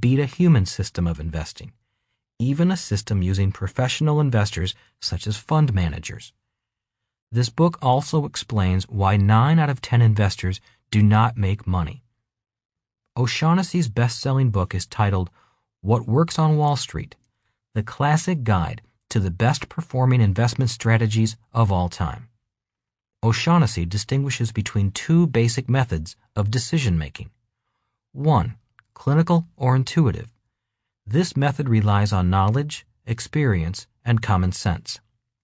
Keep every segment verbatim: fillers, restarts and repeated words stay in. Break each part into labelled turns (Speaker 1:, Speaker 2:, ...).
Speaker 1: beat a human system of investing, even a system using professional investors such as fund managers. This book also explains why nine out of ten investors do not make money. O'Shaughnessy's best-selling book is titled What Works on Wall Street, the classic guide to the best-performing investment strategies of all time. O'Shaughnessy distinguishes between two basic methods of decision-making. One, clinical or intuitive. This method relies on knowledge, experience, and common sense.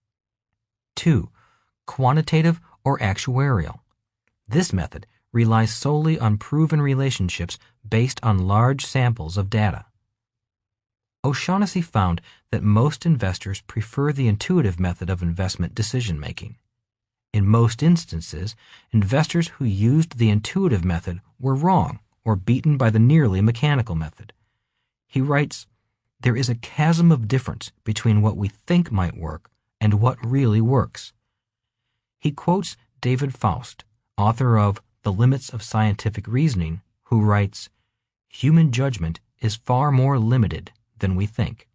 Speaker 1: Two, quantitative or actuarial. This method relies solely on proven relationships based on large samples of data. O'Shaughnessy found that most investors prefer the intuitive method of investment decision-making. In most instances, investors who used the intuitive method were wrong or beaten by the nearly mechanical method. He writes, "There is a chasm of difference between what we think might work and what really works." He quotes David Faust, author of The Limits of Scientific Reasoning, who writes, "Human judgment is far more limited than we think."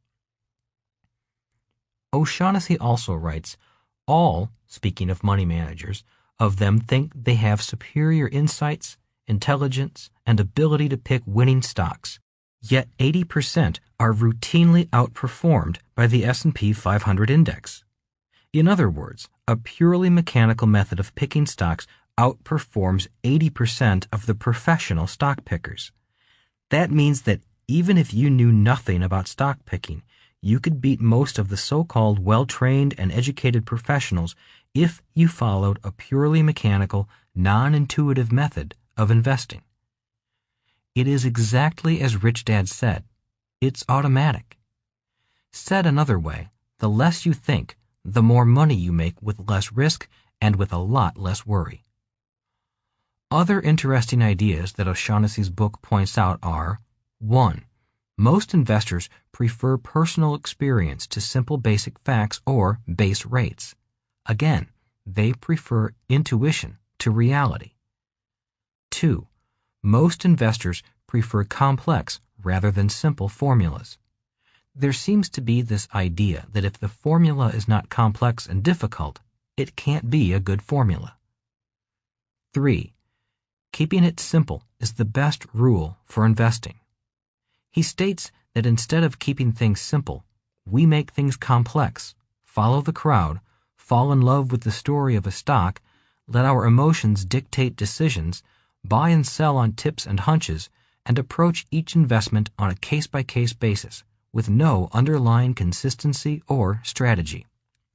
Speaker 1: O'Shaughnessy also writes, all, speaking of money managers, of them think they have superior insights, intelligence, and ability to pick winning stocks, yet eighty percent are routinely outperformed by the S and P five hundred index. In other words, a purely mechanical method of picking stocks outperforms eighty percent of the professional stock pickers. That means that even if you knew nothing about stock picking, you could beat most of the so-called well-trained and educated professionals if you followed a purely mechanical, non-intuitive method of investing. It is exactly as Rich Dad said. It's automatic. Said another way, the less you think, the more money you make with less risk and with a lot less worry. Other interesting ideas that O'Shaughnessy's book points out are: one. Most investors prefer personal experience to simple basic facts or base rates. Again, they prefer intuition to reality. Two. Most investors prefer complex rather than simple formulas. There seems to be this idea that if the formula is not complex and difficult, it can't be a good formula. Three. Keeping it simple is the best rule for investing. He states that instead of keeping things simple, we make things complex, follow the crowd, fall in love with the story of a stock, let our emotions dictate decisions, buy and sell on tips and hunches, and approach each investment on a case-by-case basis, with no underlying consistency or strategy.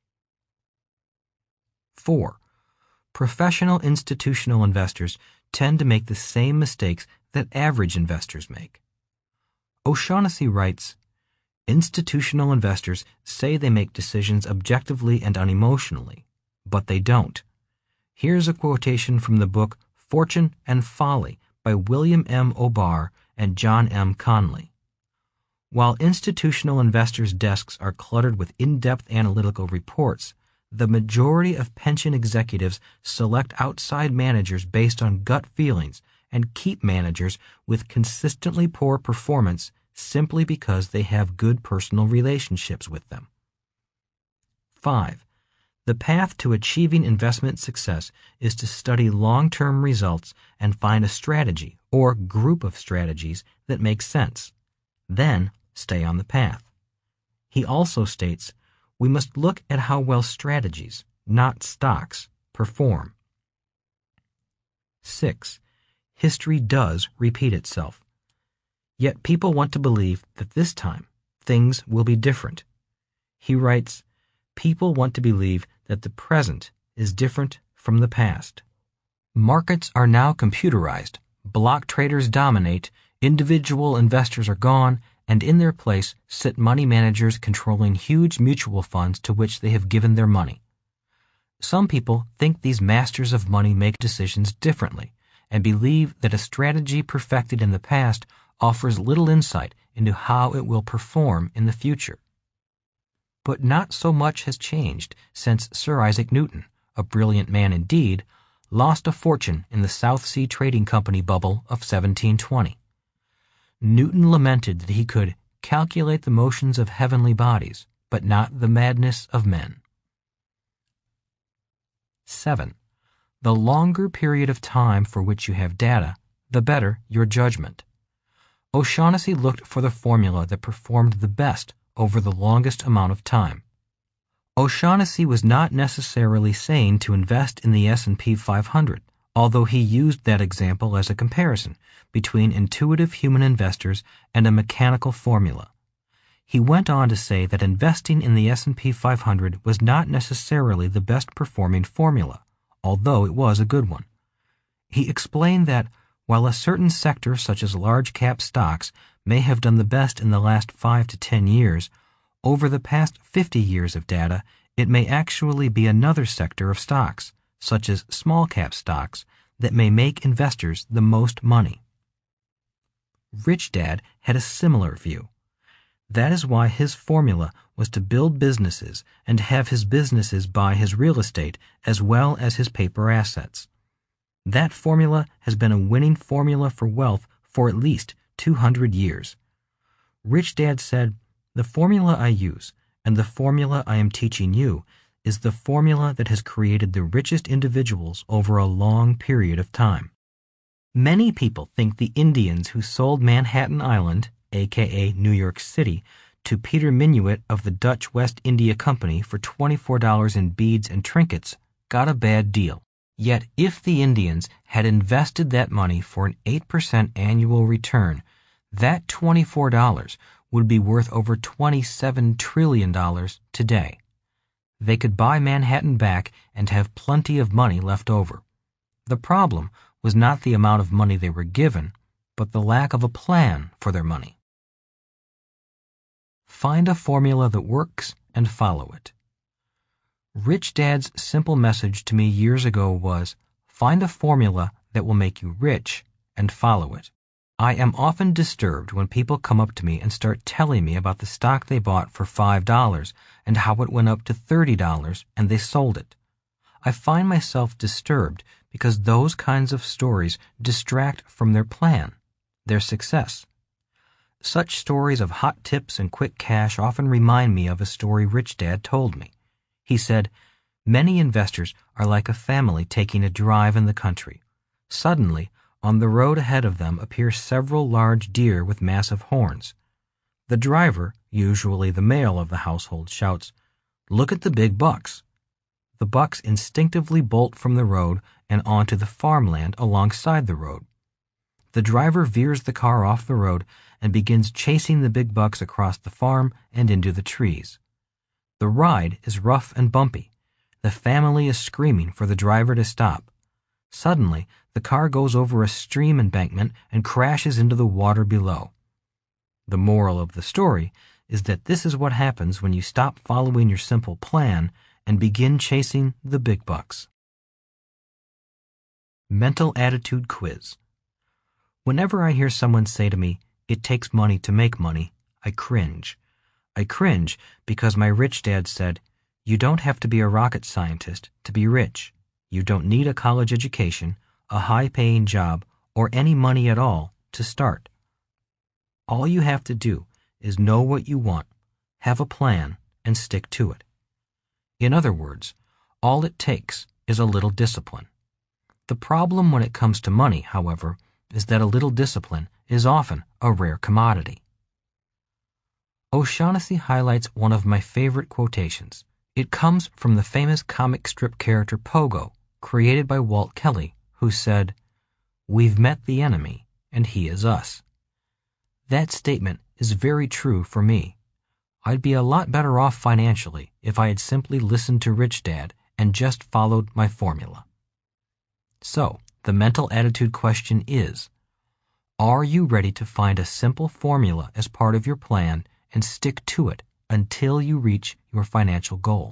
Speaker 1: Four. Professional institutional investors tend to make the same mistakes that average investors make. O'Shaughnessy writes, "Institutional investors say they make decisions objectively and unemotionally, but they don't." Here's a quotation from the book Fortune and Folly by William M. O'Barr and John M. Conley. While institutional investors' desks are cluttered with in-depth analytical reports, the majority of pension executives select outside managers based on gut feelings and keep managers with consistently poor performance simply because they have good personal relationships with them. Five. The path to achieving investment success is to study long-term results and find a strategy or group of strategies that make sense. Then stay on the path. He also states, we must look at how well strategies, not stocks, perform. Six. History does repeat itself. Yet people want to believe that this time things will be different. He writes, people want to believe that the present is different from the past. Markets are now computerized, block traders dominate, individual investors are gone, and in their place sit money managers controlling huge mutual funds to which they have given their money. Some people think these masters of money make decisions differently and believe that a strategy perfected in the past offers little insight into how it will perform in the future. But not so much has changed since Sir Isaac Newton, a brilliant man indeed, lost a fortune in the South Sea Trading Company bubble of seventeen twenty. Newton lamented that he could calculate the motions of heavenly bodies, but not the madness of men. seven. The longer period of time for which you have data, the better your judgment. O'Shaughnessy looked for the formula that performed the best over the longest amount of time. O'Shaughnessy was not necessarily saying to invest in the S and P five hundred, although he used that example as a comparison between intuitive human investors and a mechanical formula. He went on to say that investing in the S and P five hundred was not necessarily the best performing formula, although it was a good one. He explained that while a certain sector such as large cap stocks may have done the best in the last five to ten years, over the past fifty years of data, it may actually be another sector of stocks, such as small cap stocks, that may make investors the most money. Rich Dad had a similar view. That is why his formula was to build businesses and have his businesses buy his real estate as well as his paper assets. That formula has been a winning formula for wealth for at least two hundred years. Rich Dad said, "The formula I use and the formula I am teaching you is the formula that has created the richest individuals over a long period of time." Many people think the Indians who sold Manhattan Island, aka New York City, to Peter Minuit of the Dutch West India Company for twenty-four dollars in beads and trinkets got a bad deal. Yet if the Indians had invested that money for an eight percent annual return, that twenty-four dollars would be worth over twenty-seven trillion dollars today. They could buy Manhattan back and have plenty of money left over. The problem was not the amount of money they were given, but the lack of a plan for their money. Find a formula that works and follow it. Rich Dad's simple message to me years ago was, find a formula that will make you rich and follow it. I am often disturbed when people come up to me and start telling me about the stock they bought for five dollars and how it went up to thirty dollars and they sold it. I find myself disturbed because those kinds of stories distract from their plan, their success. Such stories of hot tips and quick cash often remind me of a story Rich Dad told me. He said, "Many investors are like a family taking a drive in the country. Suddenly, on the road ahead of them appear several large deer with massive horns. The driver, usually the male of the household, shouts, 'Look at the big bucks.' The bucks instinctively bolt from the road and onto the farmland alongside the road. The driver veers the car off the road and begins chasing the big bucks across the farm and into the trees. The ride is rough and bumpy. The family is screaming for the driver to stop. Suddenly, the car goes over a stream embankment and crashes into the water below. The moral of the story is that this is what happens when you stop following your simple plan and begin chasing the big bucks." Mental Attitude Quiz. Whenever I hear someone say to me, "It takes money to make money," I cringe. I cringe because my rich dad said, "You don't have to be a rocket scientist to be rich. You don't need a college education, a high-paying job, or any money at all to start. All you have to do is know what you want, have a plan, and stick to it." In other words, all it takes is a little discipline. The problem when it comes to money, however, is that a little discipline is often a rare commodity. O'Shaughnessy highlights one of my favorite quotations. It comes from the famous comic strip character Pogo, created by Walt Kelly, who said, "We've met the enemy, and he is us." That statement is very true for me. I'd be a lot better off financially if I had simply listened to Rich Dad and just followed my formula. So, the mental attitude question is, are you ready to find a simple formula as part of your plan and stick to it until you reach your financial goal?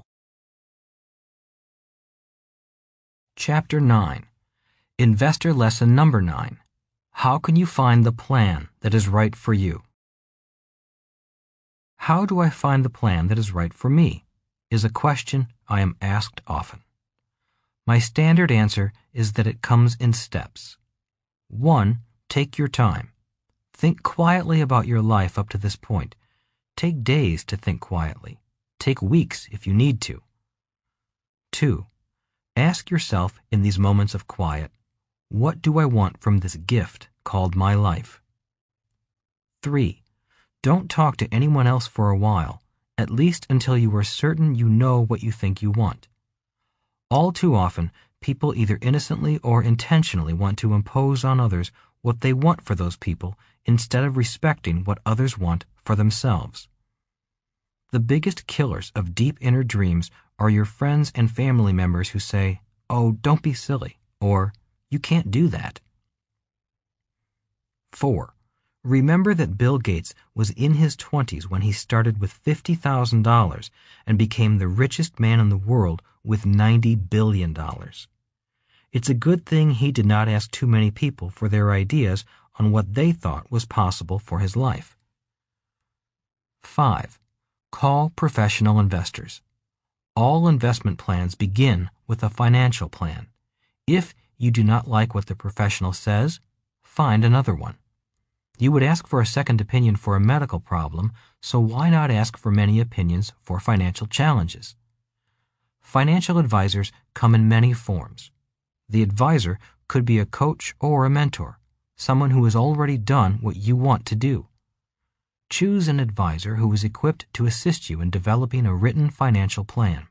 Speaker 1: Chapter nine. Investor Lesson Number nine. How can you find the plan that is right for you? How do I find the plan that is right for me? Is a question I am asked often. My standard answer is that it comes in steps. One, take your time. Think quietly about your life up to this point. Take days to think quietly. Take weeks if you need to. Two, ask yourself in these moments of quiet, what do I want from this gift called my life? Three, don't talk to anyone else for a while, at least until you are certain you know what you think you want. All too often, people either innocently or intentionally want to impose on others what they want for those people instead of respecting what others want for themselves. The biggest killers of deep inner dreams are your friends and family members who say, "Oh, don't be silly," or "You can't do that." Four, remember that Bill Gates was in his twenties when he started with fifty thousand dollars and became the richest man in the world with ninety billion dollars. It's a good thing he did not ask too many people for their ideas on what they thought was possible for his life. Five, call professional investors. All investment plans begin with a financial plan. If you do not like what the professional says, find another one. You would ask for a second opinion for a medical problem, so why not ask for many opinions for financial challenges? Financial advisors come in many forms. The advisor could be a coach or a mentor, someone who has already done what you want to do. Choose an advisor who is equipped to assist you in developing a written financial plan.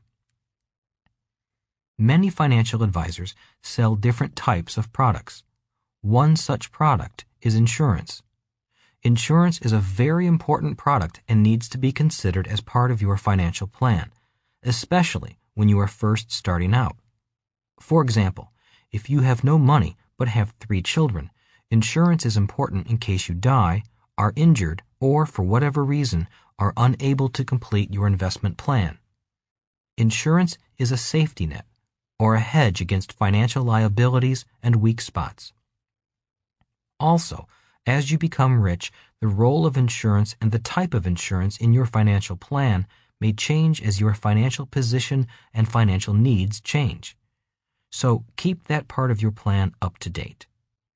Speaker 1: Many financial advisors sell different types of products. One such product is insurance. Insurance is a very important product and needs to be considered as part of your financial plan, especially when you are first starting out. For example, if you have no money but have three children, insurance is important in case you die, are injured, or for whatever reason are unable to complete your investment plan. Insurance is a safety net, or a hedge against financial liabilities and weak spots. Also, as you become rich, the role of insurance and the type of insurance in your financial plan may change as your financial position and financial needs change. So keep that part of your plan up to date.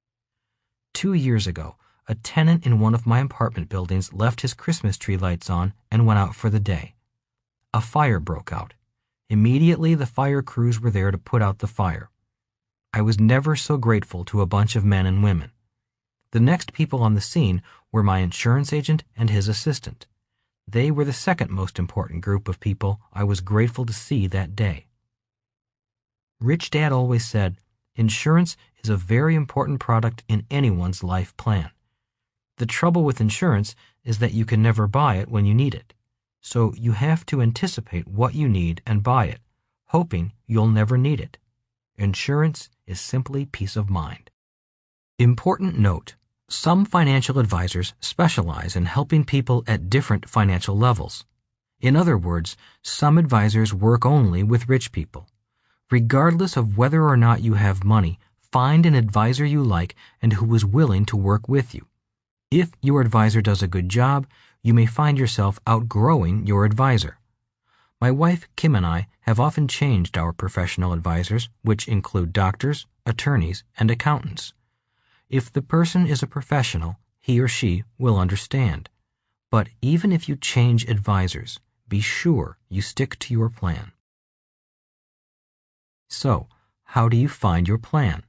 Speaker 1: Two years ago, a tenant in one of my apartment buildings left his Christmas tree lights on and went out for the day. A fire broke out. Immediately, the fire crews were there to put out the fire. I was never so grateful to a bunch of men and women. The next people on the scene were my insurance agent and his assistant. They were the second most important group of people I was grateful to see that day. Rich Dad always said, insurance is a very important product in anyone's life plan. The trouble with insurance is that you can never buy it when you need it. So you have to anticipate what you need and buy it, hoping you'll never need it. Insurance is simply peace of mind. Important note, some financial advisors specialize in helping people at different financial levels. In other words, some advisors work only with rich people. Regardless of whether or not you have money, find an advisor you like and who is willing to work with you. If your advisor does a good job, you may find yourself outgrowing your advisor. My wife, Kim, and I have often changed our professional advisors, which include doctors, attorneys, and accountants. If the person is a professional, he or she will understand. But even if you change advisors, be sure you stick to your plan. So, how do you find your plan?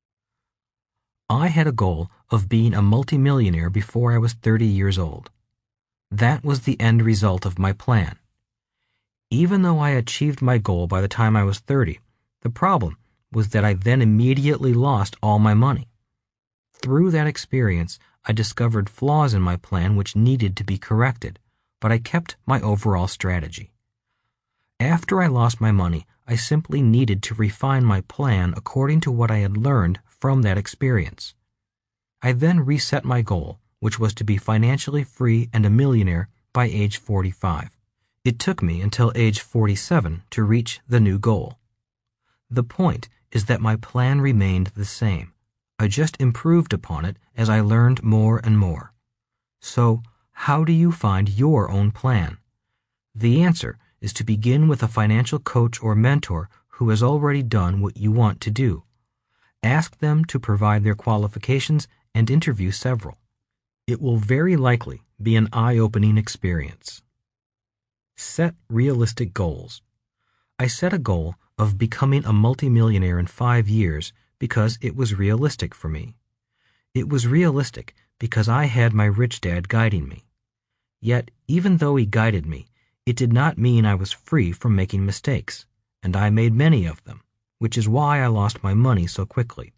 Speaker 1: I had a goal of being a multimillionaire before I was thirty years old. That was the end result of my plan. Even though I achieved my goal by the time I was thirty, the problem was that I then immediately lost all my money. Through that experience, I discovered flaws in my plan which needed to be corrected, but I kept my overall strategy. After I lost my money, I simply needed to refine my plan according to what I had learned from that experience. I then reset my goal, which was to be financially free and a millionaire by age forty-five. It took me until age forty-seven to reach the new goal. The point is that my plan remained the same. I just improved upon it as I learned more and more. So, how do you find your own plan? The answer is to begin with a financial coach or mentor who has already done what you want to do. Ask them to provide their qualifications and interview several. It will very likely be an eye-opening experience. Set realistic goals. I set a goal of becoming a multimillionaire in five years because it was realistic for me. It was realistic because I had my rich dad guiding me. Yet, even though he guided me, it did not mean I was free from making mistakes, and I made many of them, which is why I lost my money so quickly.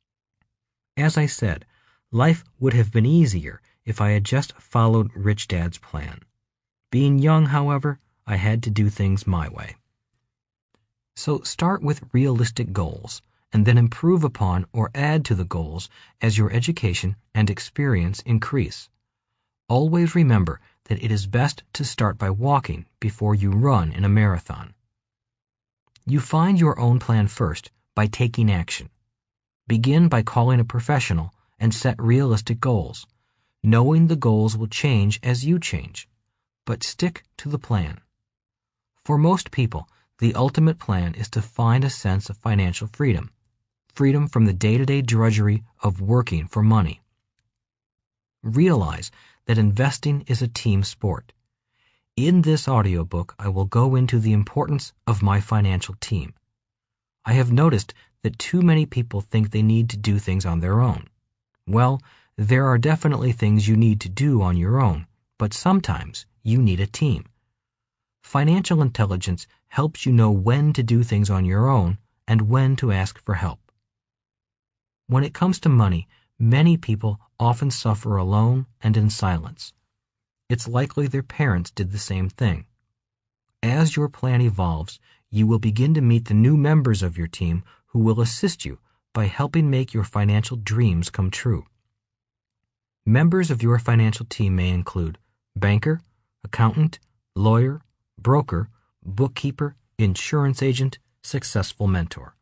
Speaker 1: As I said, life would have been easier if I had just followed Rich Dad's plan. Being young, however, I had to do things my way. So start with realistic goals, and then improve upon or add to the goals as your education and experience increase. Always remember that it is best to start by walking before you run in a marathon. You find your own plan first by taking action. Begin by calling a professional and set realistic goals, knowing the goals will change as you change, but stick to the plan. For most people, the ultimate plan is to find a sense of financial freedom, freedom from the day-to-day drudgery of working for money. Realize that investing is a team sport. In this audiobook, I will go into the importance of my financial team. I have noticed that too many people think they need to do things on their own. Well, there are definitely things you need to do on your own, but sometimes you need a team. Financial intelligence helps you know when to do things on your own and when to ask for help. When it comes to money, many people often suffer alone and in silence. It's likely their parents did the same thing. As your plan evolves, you will begin to meet the new members of your team who will assist you by helping make your financial dreams come true. Members of your financial team may include banker, accountant, lawyer, broker, bookkeeper, insurance agent, successful mentor.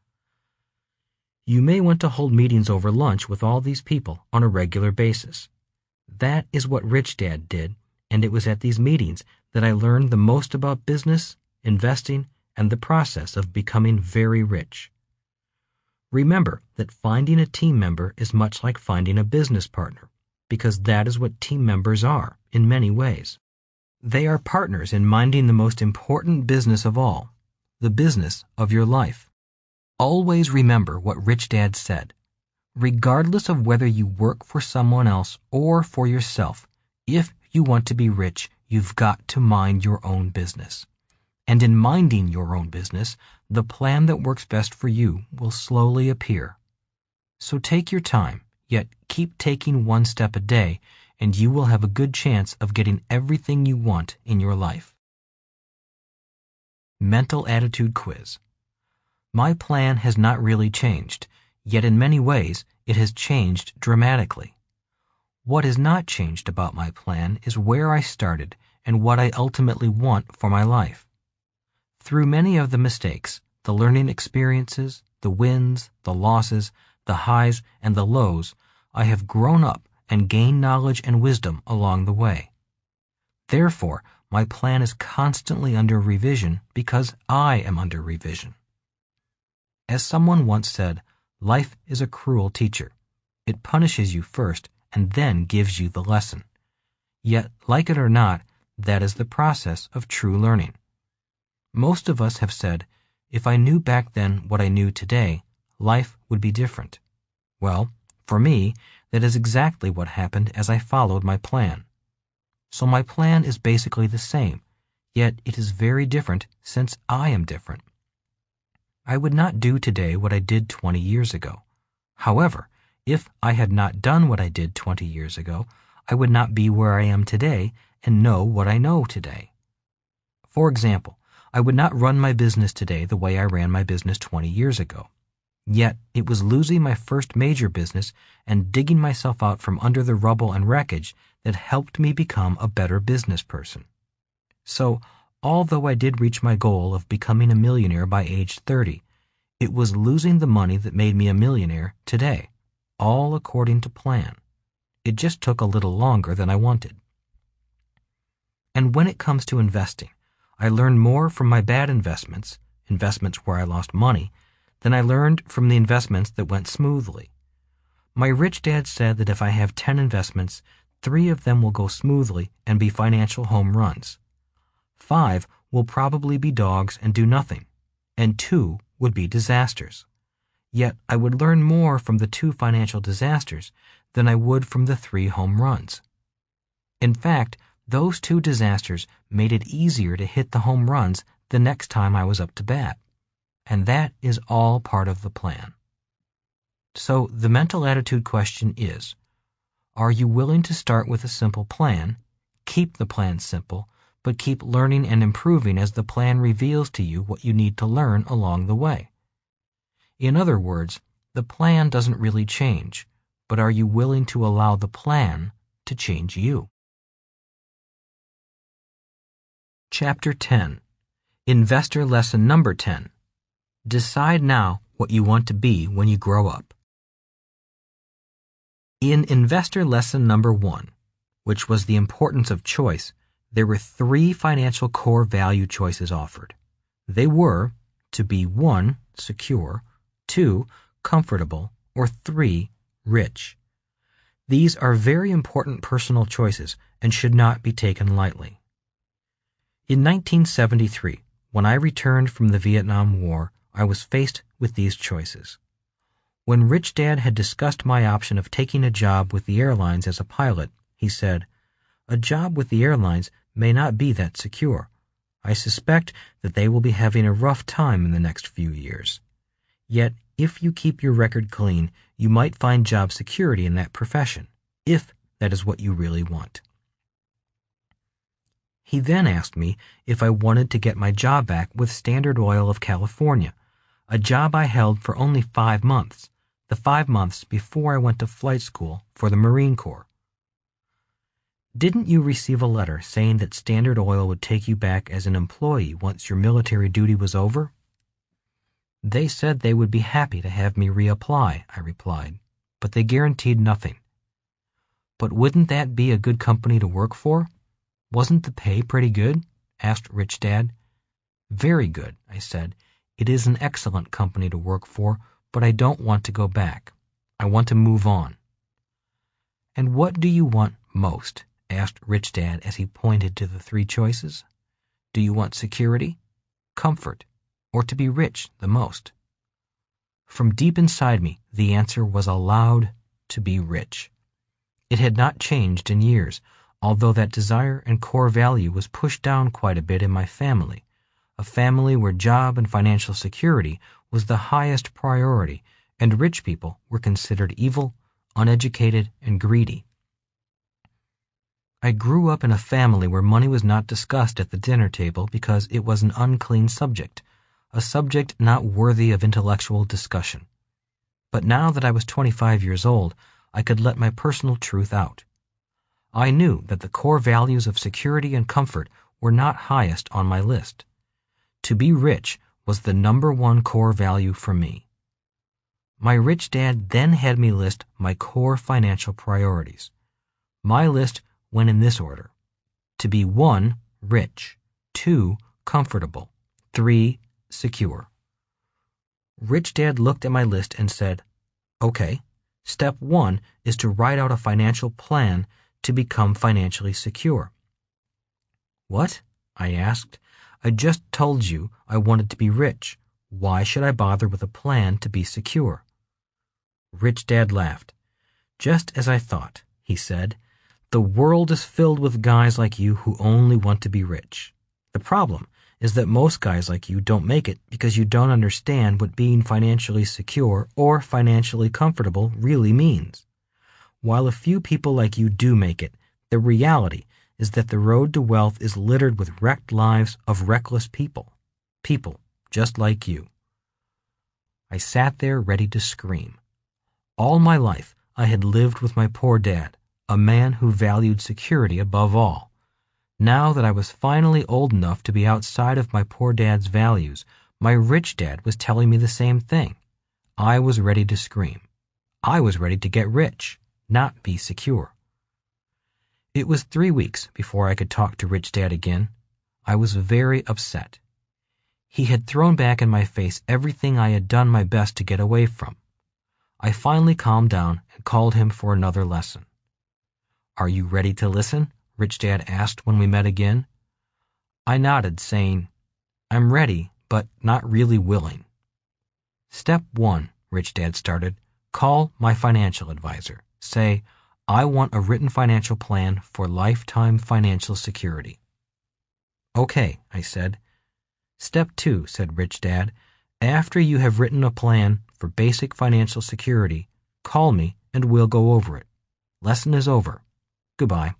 Speaker 1: You may want to hold meetings over lunch with all these people on a regular basis. That is what Rich Dad did, and it was at these meetings that I learned the most about business, investing, and the process of becoming very rich. Remember that finding a team member is much like finding a business partner, because that is what team members are in many ways. They are partners in minding the most important business of all, the business of your life. Always remember what Rich Dad said. Regardless of whether you work for someone else or for yourself, if you want to be rich, you've got to mind your own business. And in minding your own business, the plan that works best for you will slowly appear. So take your time, yet keep taking one step a day, and you will have a good chance of getting everything you want in your life. Mental Attitude Quiz. My plan has not really changed, yet in many ways it has changed dramatically. What has not changed about my plan is where I started and what I ultimately want for my life. Through many of the mistakes, the learning experiences, the wins, the losses, the highs, and the lows, I have grown up and gained knowledge and wisdom along the way. Therefore, my plan is constantly under revision because I am under revision. As someone once said, life is a cruel teacher. It punishes you first and then gives you the lesson. Yet, like it or not, that is the process of true learning. Most of us have said, if I knew back then what I knew today, life would be different. Well, for me, that is exactly what happened as I followed my plan. So my plan is basically the same, yet it is very different since I am different. I would not do today what I did twenty years ago. However, if I had not done what I did twenty years ago, I would not be where I am today and know what I know today. For example, I would not run my business today the way I ran my business twenty years ago. Yet it was losing my first major business and digging myself out from under the rubble and wreckage that helped me become a better business person. So, although I did reach my goal of becoming a millionaire by age thirty, it was losing the money that made me a millionaire today, all according to plan. It just took a little longer than I wanted. And when it comes to investing, I learned more from my bad investments, investments where I lost money, than I learned from the investments that went smoothly. My rich dad said that if I have ten investments, Three of them will go smoothly and be financial home runs. Five will probably be dogs and do nothing, and two would be disasters. Yet I would learn more from the two financial disasters than I would from the three home runs. In fact, those two disasters made it easier to hit the home runs the next time I was up to bat. And that is all part of the plan. So the mental attitude question is, are you willing to start with a simple plan, keep the plan simple, but keep learning and improving as the plan reveals to you what you need to learn along the way? In other words, the plan doesn't really change, but are you willing to allow the plan to change you? Chapter ten. Investor Lesson Number ten. Decide now what you want to be when you grow up. In Investor Lesson Number one, which was the importance of choice, there were three financial core value choices offered. They were to be one, secure, two, comfortable, or three, rich. These are very important personal choices and should not be taken lightly. In nineteen seventy-three, when I returned from the Vietnam War, I was faced with these choices. When Rich Dad had discussed my option of taking a job with the airlines as a pilot, he said, "A job with the airlines may not be that secure. I suspect that they will be having a rough time in the next few years. Yet, if you keep your record clean, you might find job security in that profession, if that is what you really want." He then asked me if I wanted to get my job back with Standard Oil of California, a job I held for only five months, the five months before I went to flight school for the Marine Corps. "Didn't you receive a letter saying that Standard Oil would take you back as an employee once your military duty was over?" "They said they would be happy to have me reapply," I replied, "but they guaranteed nothing." "But wouldn't that be a good company to work for? Wasn't the pay pretty good?" asked Rich Dad. "Very good," I said. "It is an excellent company to work for, but I don't want to go back. I want to move on." "And what do you want most?" asked Rich Dad as he pointed to the three choices. "Do you want security, comfort, or to be rich the most?" From deep inside me, the answer was a loud, "to be rich." It had not changed in years, although that desire and core value was pushed down quite a bit in my family, a family where job and financial security was the highest priority, and rich people were considered evil, uneducated, and greedy. I grew up in a family where money was not discussed at the dinner table because it was an unclean subject, a subject not worthy of intellectual discussion. But now that I was twenty-five years old, I could let my personal truth out. I knew that the core values of security and comfort were not highest on my list. To be rich was the number one core value for me. My Rich Dad then had me list my core financial priorities. My list went in this order: to be one, rich, two, comfortable, three, secure. Rich Dad looked at my list and said, "Okay, step one is to write out a financial plan to become financially secure." "What?" I asked. "I just told you I wanted to be rich. Why should I bother with a plan to be secure?" Rich Dad laughed. "Just as I thought," he said. "The world is filled with guys like you who only want to be rich. The problem is that most guys like you don't make it because you don't understand what being financially secure or financially comfortable really means. While a few people like you do make it, the reality is that the road to wealth is littered with wrecked lives of reckless people. People just like you." I sat there ready to scream. All my life I had lived with my poor dad, a man who valued security above all. Now that I was finally old enough to be outside of my poor dad's values, my rich dad was telling me the same thing. I was ready to scream. I was ready to get rich, not be secure. It was three weeks before I could talk to Rich Dad again. I was very upset. He had thrown back in my face everything I had done my best to get away from. I finally calmed down and called him for another lesson. "Are you ready to listen?" Rich Dad asked when we met again. I nodded, saying, "I'm ready, but not really willing." "Step one," Rich Dad started, "call my financial advisor. Say, I want a written financial plan for lifetime financial security." "Okay," I said. "Step two," said Rich Dad, "after you have written a plan for basic financial security, call me and we'll go over it. Lesson is over. Goodbye."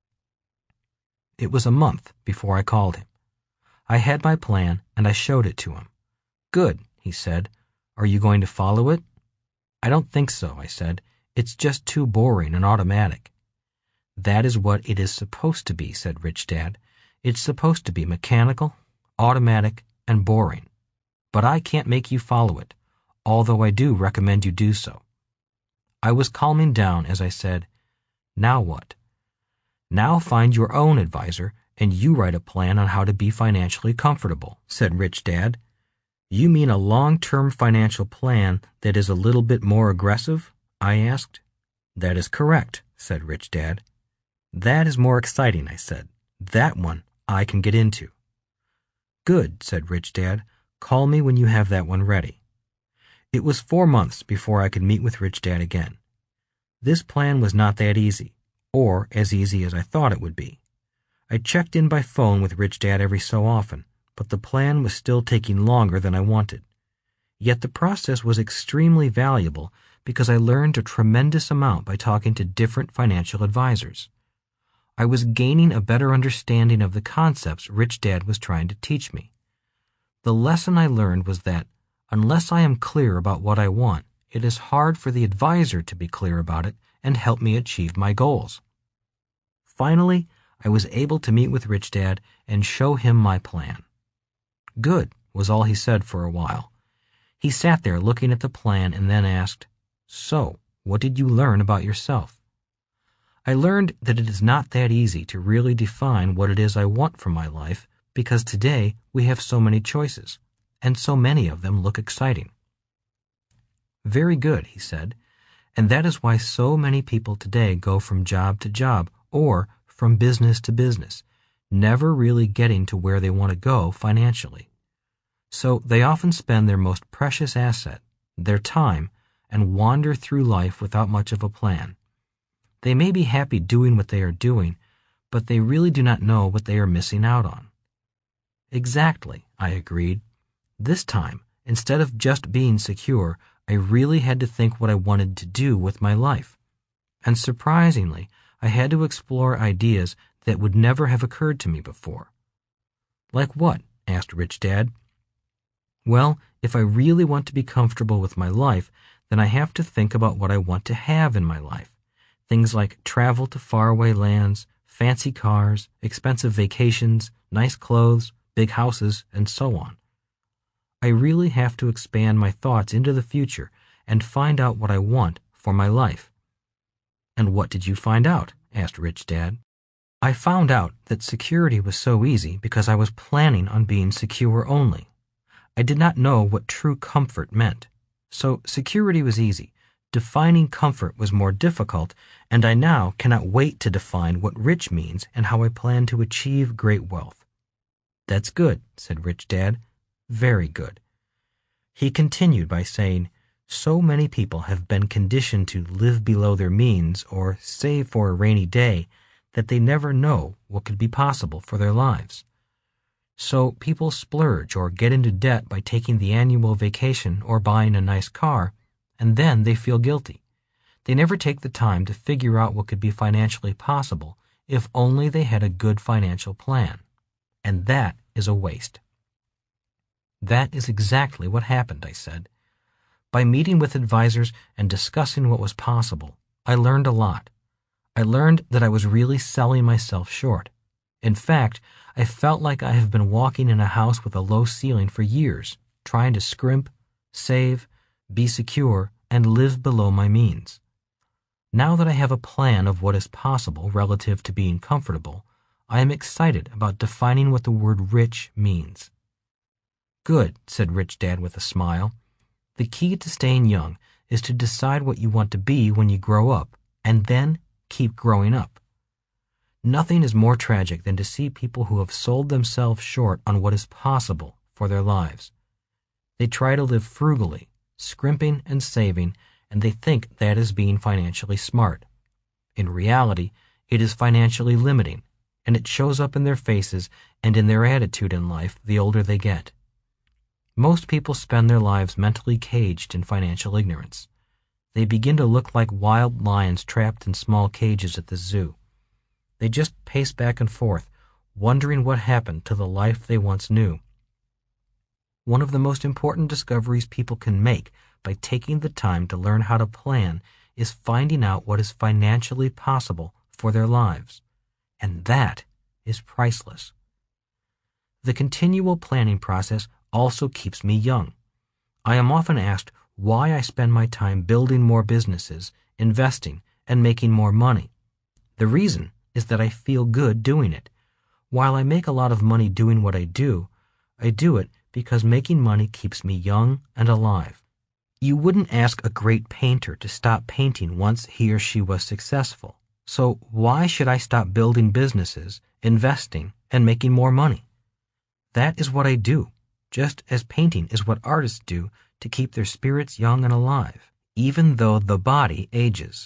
Speaker 1: It was a month before I called him. I had my plan and I showed it to him. "Good," he said. "Are you going to follow it?" "I don't think so," I said. "It's just too boring and automatic." "That is what it is supposed to be," said Rich Dad. "It's supposed to be mechanical, automatic, and boring. But I can't make you follow it, although I do recommend you do so." I was calming down as I said, "Now what?" "Now find your own advisor and you write a plan on how to be financially comfortable," said Rich Dad. "You mean a long-term financial plan that is a little bit more aggressive?" I asked. "That is correct," said Rich Dad. "That is more exciting," I said. "That one I can get into." "Good," said Rich Dad. "Call me when you have that one ready." It was four months before I could meet with Rich Dad again. This plan was not that easy, or as easy as I thought it would be. I checked in by phone with Rich Dad every so often, but the plan was still taking longer than I wanted. Yet the process was extremely valuable because I learned a tremendous amount by talking to different financial advisors. I was gaining a better understanding of the concepts Rich Dad was trying to teach me. The lesson I learned was that unless I am clear about what I want, it is hard for the advisor to be clear about it and help me achieve my goals. Finally, I was able to meet with Rich Dad and show him my plan. "Good," was all he said for a while. He sat there looking at the plan and then asked, "So, what did you learn about yourself?" I learned that it is not that easy to really define what it is I want from my life because today we have so many choices, and so many of them look exciting. "Very good," he said, "and that is why so many people today go from job to job or from business to business, never really getting to where they want to go financially. So they often spend their most precious asset, their time, and wander through life without much of a plan. They may be happy doing what they are doing, but they really do not know what they are missing out on." "Exactly," I agreed. This time, instead of just being secure, I really had to think what I wanted to do with my life. And surprisingly, I had to explore ideas that would never have occurred to me before. "Like what?" asked Rich Dad. "Well, if I really want to be comfortable with my life, then I have to think about what I want to have in my life. Things like travel to faraway lands, fancy cars, expensive vacations, nice clothes, big houses, and so on. I really have to expand my thoughts into the future and find out what I want for my life." "And what did you find out?" asked Rich Dad. "I found out that security was so easy because I was planning on being secure only. I did not know what true comfort meant. So security was easy. Defining comfort was more difficult, and I now cannot wait to define what rich means and how I plan to achieve great wealth." "That's good," said Rich Dad. "Very good." He continued by saying, "So many people have been conditioned to live below their means or save for a rainy day that they never know what could be possible for their lives. So people splurge or get into debt by taking the annual vacation or buying a nice car, and then they feel guilty. They never take the time to figure out what could be financially possible if only they had a good financial plan. And that is a waste." "That is exactly what happened," I said. "By meeting with advisors and discussing what was possible, I learned a lot. I learned that I was really selling myself short. In fact, I felt like I have been walking in a house with a low ceiling for years, trying to scrimp, save, be secure, and live below my means. Now that I have a plan of what is possible relative to being comfortable, I am excited about defining what the word rich means." "Good," said Rich Dad with a smile. "The key to staying young is to decide what you want to be when you grow up, and then keep growing up. Nothing is more tragic than to see people who have sold themselves short on what is possible for their lives. They try to live frugally, scrimping and saving, and they think that is being financially smart. In reality, it is financially limiting, and it shows up in their faces and in their attitude in life the older they get. Most people spend their lives mentally caged in financial ignorance. They begin to look like wild lions trapped in small cages at the zoo. They just pace back and forth, wondering what happened to the life they once knew. One of the most important discoveries people can make by taking the time to learn how to plan is finding out what is financially possible for their lives. And that is priceless. The continual planning process also keeps me young. I am often asked why I spend my time building more businesses, investing, and making more money. The reason is that I feel good doing it. While I make a lot of money doing what I do, I do it because making money keeps me young and alive. You wouldn't ask a great painter to stop painting once he or she was successful. So why should I stop building businesses, investing, and making more money? That is what I do, just as painting is what artists do to keep their spirits young and alive, even though the body ages.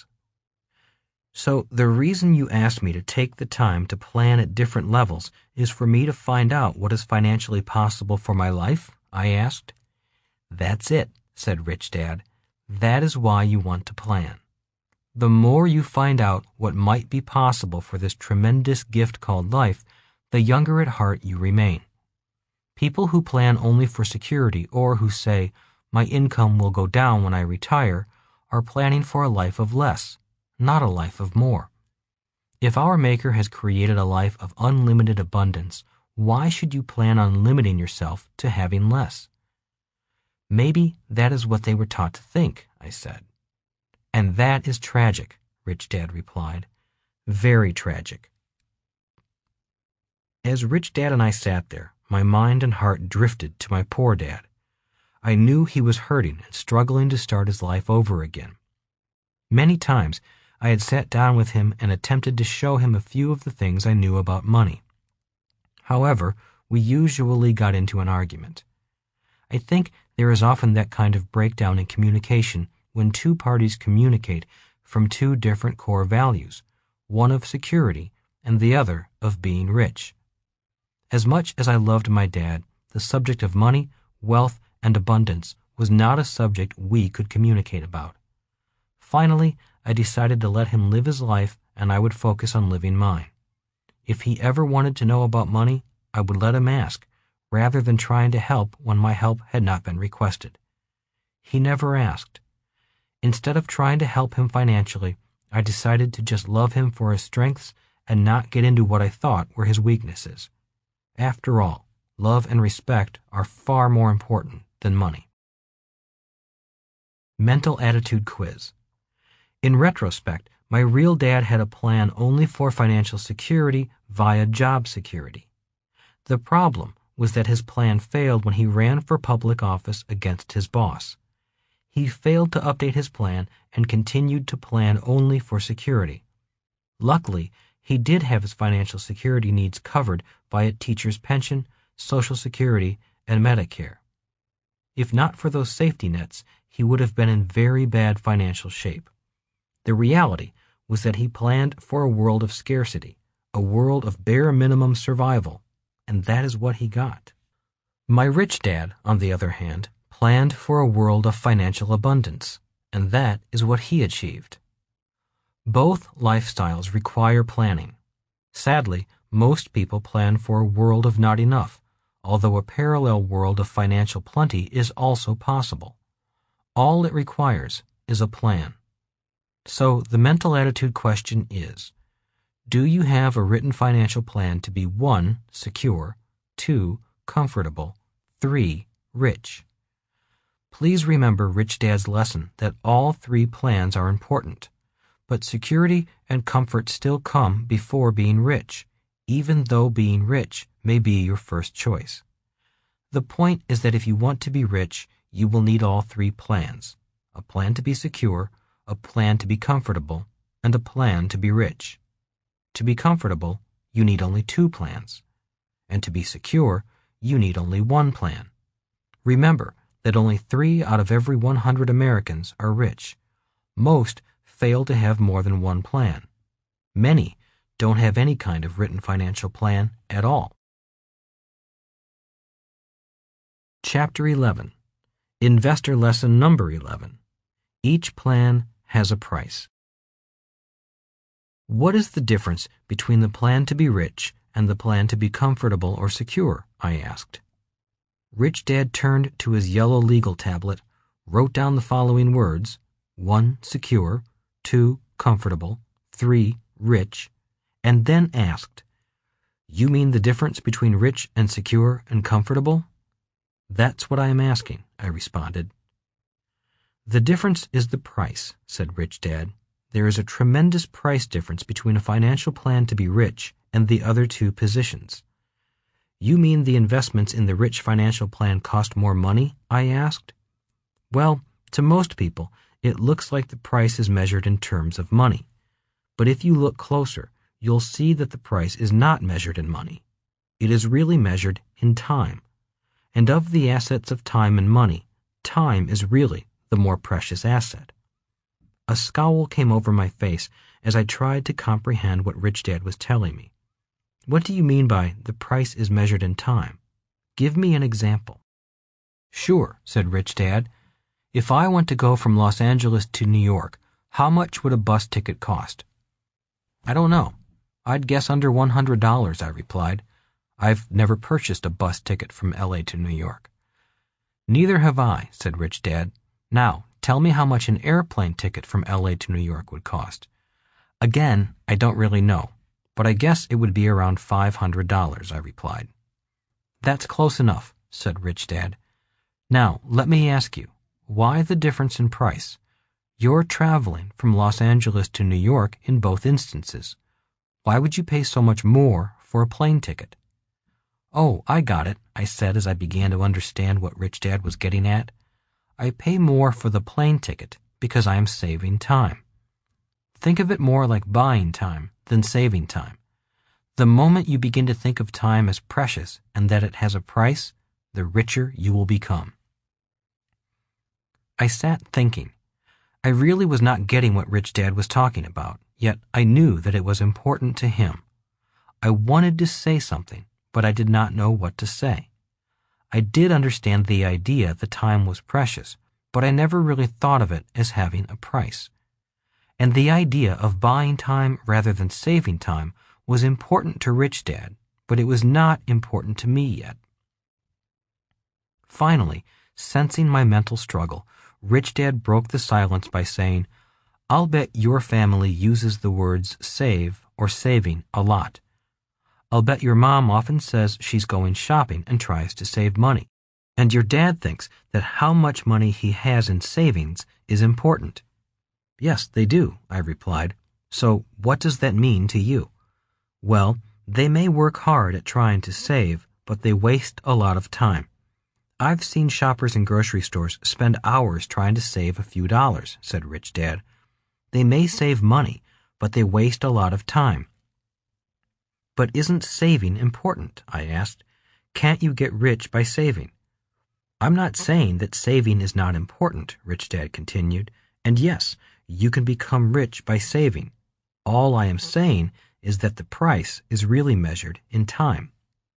Speaker 1: So the reason you asked me to take the time to plan at different levels is for me to find out what is financially possible for my life? I asked. That's it, said Rich Dad. That is why you want to plan. The more you find out what might be possible for this tremendous gift called life, the younger at heart you remain. People who plan only for security or who say, my income will go down when I retire, are planning for a life of less, not a life of more. If our Maker has created a life of unlimited abundance, why should you plan on limiting yourself to having less? Maybe that is what they were taught to think, I said. And that is tragic, Rich Dad replied. Very tragic. As Rich Dad and I sat there, my mind and heart drifted to my poor dad. I knew he was hurting and struggling to start his life over again. Many times I had sat down with him and attempted to show him a few of the things I knew about money. However, we usually got into an argument. I think there is often that kind of breakdown in communication when two parties communicate from two different core values, one of security and the other of being rich. As much as I loved my dad, the subject of money, wealth, and abundance was not a subject we could communicate about. Finally, I decided to let him live his life and I would focus on living mine. If he ever wanted to know about money, I would let him ask, rather than trying to help when my help had not been requested. He never asked. Instead of trying to help him financially, I decided to just love him for his strengths and not get into what I thought were his weaknesses. After all, love and respect are far more important than money. Mental Attitude Quiz. In retrospect, my real dad had a plan only for financial security via job security. The problem was that his plan failed when he ran for public office against his boss. He failed to update his plan and continued to plan only for security. Luckily, he did have his financial security needs covered by a teacher's pension, Social Security, and Medicare. If not for those safety nets, he would have been in very bad financial shape. The reality was that he planned for a world of scarcity, a world of bare minimum survival, and that is what he got. My rich dad, on the other hand, planned for a world of financial abundance, and that is what he achieved. Both lifestyles require planning. Sadly, most people plan for a world of not enough, although a parallel world of financial plenty is also possible. All it requires is a plan. So the mental attitude question is, do you have a written financial plan to be one, secure, two, comfortable, three, rich? Please remember Rich Dad's lesson that all three plans are important, but security and comfort still come before being rich, even though being rich may be your first choice. The point is that if you want to be rich, you will need all three plans: a plan to be secure, a plan to be comfortable, and a plan to be rich. To be comfortable, you need only two plans. And to be secure, you need only one plan. Remember that only three out of every one hundred Americans are rich. Most fail to have more than one plan. Many don't have any kind of written financial plan at all. Chapter eleven. Investor Lesson Number eleven. Each plan has a price. What is the difference between the plan to be rich and the plan to be comfortable or secure? I asked. Rich Dad turned to his yellow legal tablet, wrote down the following words: one, secure; two, comfortable; three, rich, and then asked, "You mean the difference between rich and secure and comfortable?" "That's what I am asking," I responded. "The difference is the price," said Rich Dad. "There is a tremendous price difference between a financial plan to be rich and the other two positions." "You mean the investments in the rich financial plan cost more money?" I asked. "Well, to most people, it looks like the price is measured in terms of money. But if you look closer, you'll see that the price is not measured in money. It is really measured in time. And of the assets of time and money, time is really the more precious asset." A scowl came over my face as I tried to comprehend what Rich Dad was telling me. "What do you mean by the price is measured in time? Give me an example." "Sure," said Rich Dad. "If I want to go from Los Angeles to New York, how much would a bus ticket cost?" "I don't know. I'd guess under one hundred dollars, I replied. "I've never purchased a bus ticket from L A to New York." "Neither have I," said Rich Dad. "Now, tell me how much an airplane ticket from L A to New York would cost." "Again, I don't really know, but I guess it would be around five hundred dollars, I replied. "That's close enough," said Rich Dad. "Now, let me ask you, why the difference in price? You're traveling from Los Angeles to New York in both instances. Why would you pay so much more for a plane ticket?" "Oh, I got it," I said as I began to understand what Rich Dad was getting at. "I pay more for the plane ticket because I am saving time. Think of it more like buying time than saving time. The moment you begin to think of time as precious and that it has a price, the richer you will become." I sat thinking. I really was not getting what Rich Dad was talking about, yet I knew that it was important to him. I wanted to say something, but I did not know what to say. I did understand the idea that time was precious, but I never really thought of it as having a price. And the idea of buying time rather than saving time was important to Rich Dad, but it was not important to me yet. Finally, sensing my mental struggle, Rich Dad broke the silence by saying, "I'll bet your family uses the words save or saving a lot. I'll bet your mom often says she's going shopping and tries to save money. And your dad thinks that how much money he has in savings is important." "Yes, they do," I replied. "So what does that mean to you?" "Well, they may work hard at trying to save, but they waste a lot of time. I've seen shoppers in grocery stores spend hours trying to save a few dollars," said Rich Dad. "They may save money, but they waste a lot of time." "But isn't saving important?" I asked. "Can't you get rich by saving?" "I'm not saying that saving is not important," Rich Dad continued. "And yes, you can become rich by saving. All I am saying is that the price is really measured in time."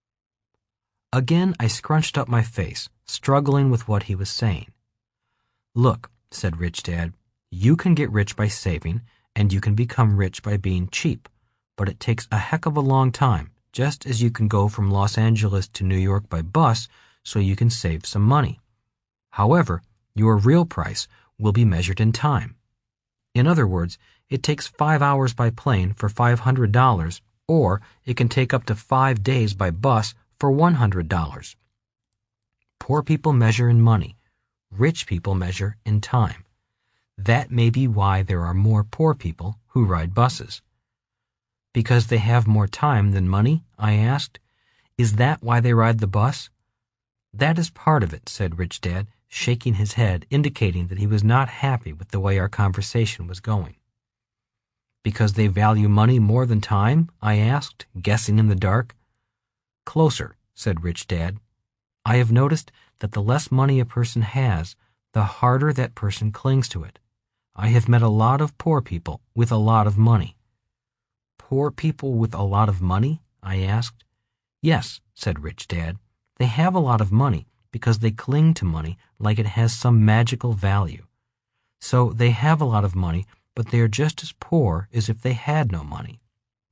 Speaker 1: Again, I scrunched up my face, struggling with what he was saying. "Look," said Rich Dad, "you can get rich by saving, and you can become rich by being cheap. But it takes a heck of a long time, just as you can go from Los Angeles to New York by bus so you can save some money. However, your real price will be measured in time. In other words, it takes five hours by plane for five hundred dollars, or it can take up to five days by bus for one hundred dollars. Poor people measure in money. Rich people measure in time. That may be why there are more poor people who ride buses." "Because they have more time than money?" I asked. "Is that why they ride the bus?" "That is part of it," said Rich Dad, shaking his head, indicating that he was not happy with the way our conversation was going. Because they value money more than time? I asked, guessing in the dark. Closer, said Rich Dad. I have noticed that the less money a person has, the harder that person clings to it. I have met a lot of poor people with a lot of money. Poor people with a lot of money? I asked. Yes, said Rich Dad. They have a lot of money because they cling to money like it has some magical value. So they have a lot of money, but they are just as poor as if they had no money.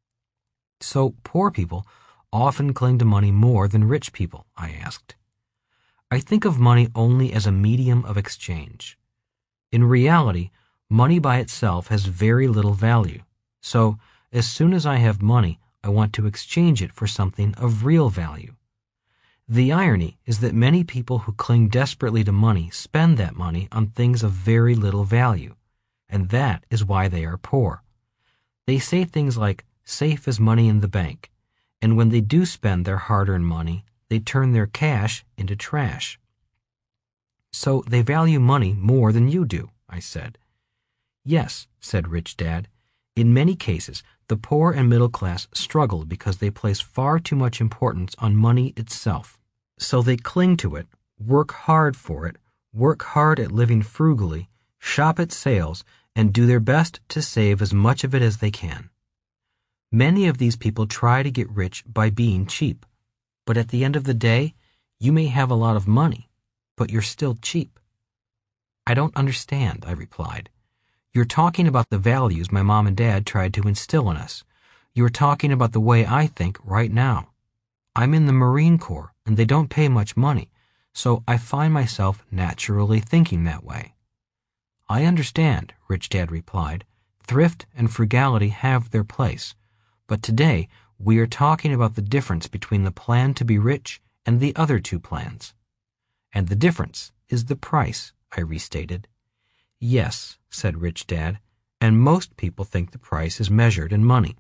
Speaker 1: So poor people often cling to money more than rich people, I asked. I think of money only as a medium of exchange. In reality, money by itself has very little value. So as soon as I have money, I want to exchange it for something of real value. The irony is that many people who cling desperately to money spend that money on things of very little value, and that is why they are poor. They say things like, safe as money in the bank, and when they do spend their hard-earned money, they turn their cash into trash. So they value money more than you do, I said. Yes, said Rich Dad. In many cases, the poor and middle class struggle because they place far too much importance on money itself. So they cling to it, work hard for it, work hard at living frugally, shop at sales, and do their best to save as much of it as they can. Many of these people try to get rich by being cheap. But at the end of the day, you may have a lot of money, but you're still cheap. I don't understand, I replied. You're talking about the values my mom and dad tried to instill in us. You're talking about the way I think right now. I'm in the Marine Corps, and they don't pay much money, so I find myself naturally thinking that way. I understand, Rich Dad replied. Thrift and frugality have their place. But today, we are talking about the difference between the plan to be rich and the other two plans. And the difference is the price, I restated. Yes, said Rich Dad, and most people think the price is measured in money.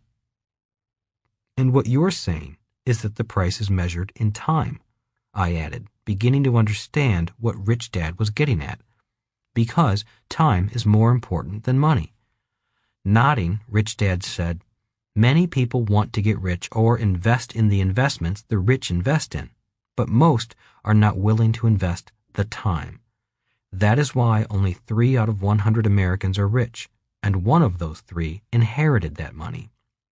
Speaker 1: And what you're saying is that the price is measured in time, I added, beginning to understand what Rich Dad was getting at. Because time is more important than money. Nodding, Rich Dad said, many people want to get rich or invest in the investments the rich invest in, but most are not willing to invest the time. That is why only three out of one hundred Americans are rich, and one of those three inherited that money.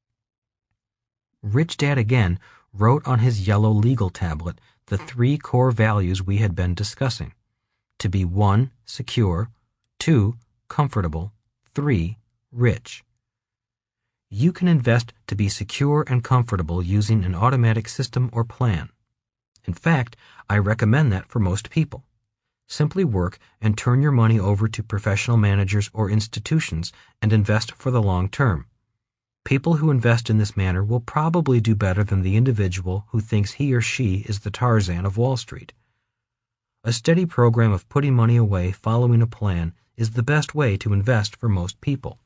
Speaker 1: Rich Dad again wrote on his yellow legal tablet the three core values we had been discussing. To be one, secure, two, comfortable, three, rich. You can invest to be secure and comfortable using an automatic system or plan. In fact, I recommend that for most people. Simply work and turn your money over to professional managers or institutions and invest for the long term. People who invest in this manner will probably do better than the individual who thinks he or she is the Tarzan of Wall Street. A steady program of putting money away following a plan is the best way to invest for most people.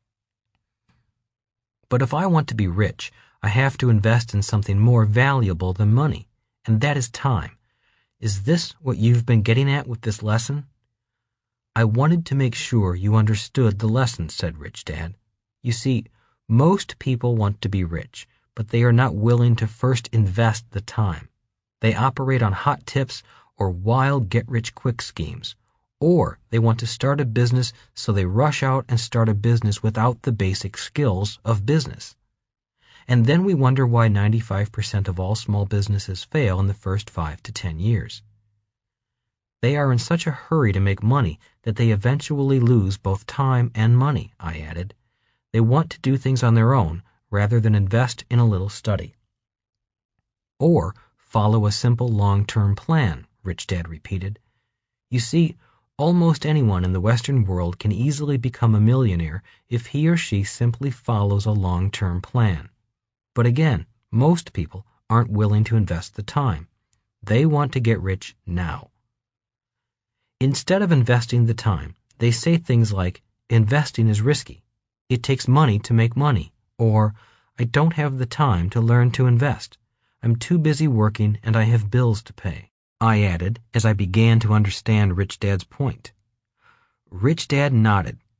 Speaker 1: But if I want to be rich, I have to invest in something more valuable than money, and that is time. Is this what you've been getting at with this lesson? I wanted to make sure you understood the lesson, said Rich Dad. You see, most people want to be rich, but they are not willing to first invest the time. They operate on hot tips or wild get-rich-quick schemes, or they want to start a business so they rush out and start a business without the basic skills of business. And then we wonder why ninety-five percent of all small businesses fail in the first five to ten years. They are in such a hurry to make money that they eventually lose both time and money, I added. They want to do things on their own rather than invest in a little study. Or follow a simple long-term plan, Rich Dad repeated. You see, almost anyone in the Western world can easily become a millionaire if he or she simply follows a long-term plan. But again, most people aren't willing to invest the time. They want to get rich now. Instead of investing the time, they say things like, investing is risky. It takes money to make money. Or, I don't have the time to learn to invest. I'm too busy working and I have bills to pay, I added as I began to understand Rich Dad's point. Rich Dad nodded,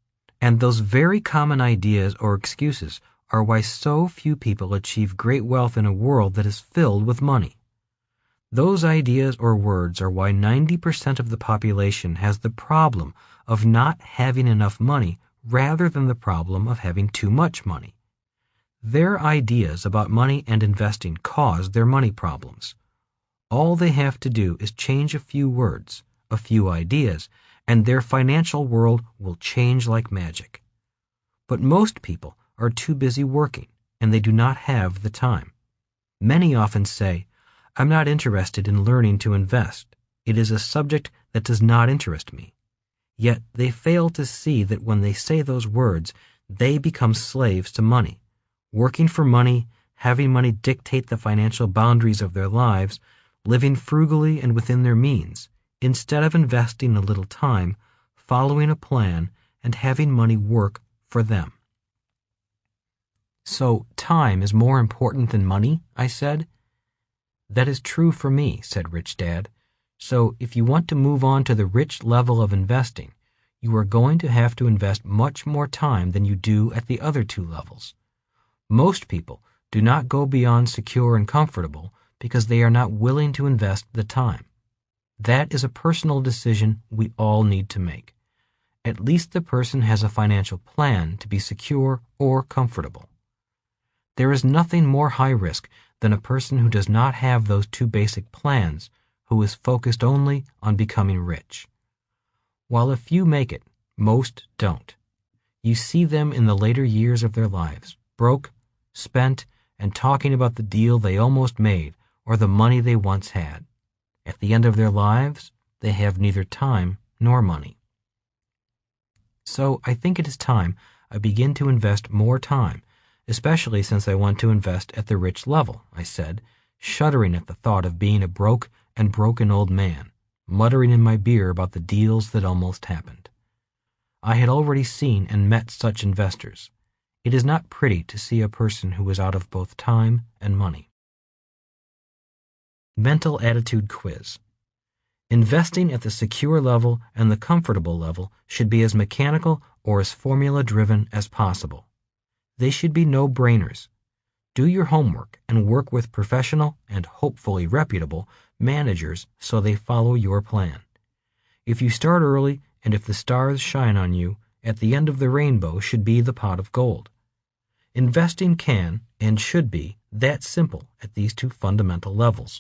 Speaker 1: And those very common ideas or excuses are why so few people achieve great wealth in a world that is filled with money. Those ideas or words are why ninety percent of the population has the problem of not having enough money rather than the problem of having too much money. Their ideas about money and investing cause their money problems. All they have to do is change a few words, a few ideas, and their financial world will change like magic. But most people are too busy working, and they do not have the time. Many often say, "I'm not interested in learning to invest. It is a subject that does not interest me." Yet they fail to see that when they say those words, they become slaves to money, working for money, having money dictate the financial boundaries of their lives, living frugally and within their means, instead of investing a little time, following a plan, and having money work for them. "So time is more important than money?" I said. "That is true for me," said Rich Dad. "So if you want to move on to the rich level of investing, you are going to have to invest much more time than you do at the other two levels. Most people do not go beyond secure and comfortable because they are not willing to invest the time. That is a personal decision we all need to make. At least the person has a financial plan to be secure or comfortable. There is nothing more high risk than a person who does not have those two basic plans, who is focused only on becoming rich. While a few make it, most don't. You see them in the later years of their lives, broke, spent, and talking about the deal they almost made or the money they once had. At the end of their lives, they have neither time nor money. So I think it is time I begin to invest more time, especially since I want to invest at the rich level," I said, shuddering at the thought of being a broke and broken old man, muttering in my beer about the deals that almost happened. I had already seen and met such investors. It is not pretty to see a person who is out of both time and money. Mental Attitude Quiz. Investing at the secure level and the comfortable level should be as mechanical or as formula-driven as possible. They should be no-brainers. Do your homework and work with professional and hopefully reputable managers so they follow your plan. If you start early and if the stars shine on you, at the end of the rainbow should be the pot of gold. Investing can and should be that simple at these two fundamental levels.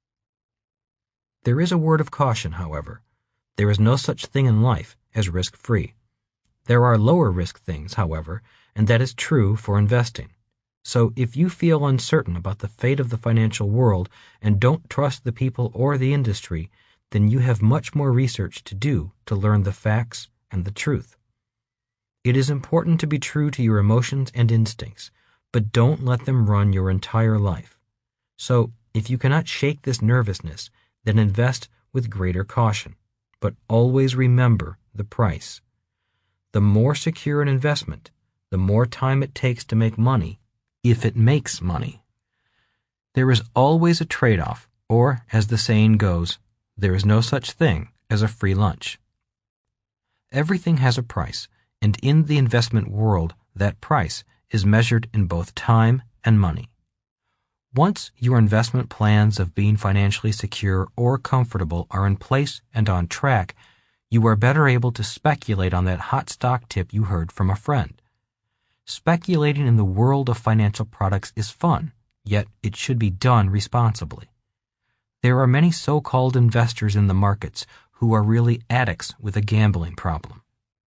Speaker 1: There is a word of caution, however. There is no such thing in life as risk-free. There are lower-risk things, however, and that is true for investing. So if you feel uncertain about the fate of the financial world and don't trust the people or the industry, then you have much more research to do to learn the facts and the truth. It is important to be true to your emotions and instincts, but don't let them run your entire life. So if you cannot shake this nervousness, then invest with greater caution, but always remember the price. The more secure an investment, the more time it takes to make money, if it makes money. There is always a trade-off, or, as the saying goes, there is no such thing as a free lunch. Everything has a price, and in the investment world, that price is measured in both time and money. Once your investment plans of being financially secure or comfortable are in place and on track, you are better able to speculate on that hot stock tip you heard from a friend. Speculating in the world of financial products is fun, yet it should be done responsibly. There are many so-called investors in the markets who are really addicts with a gambling problem.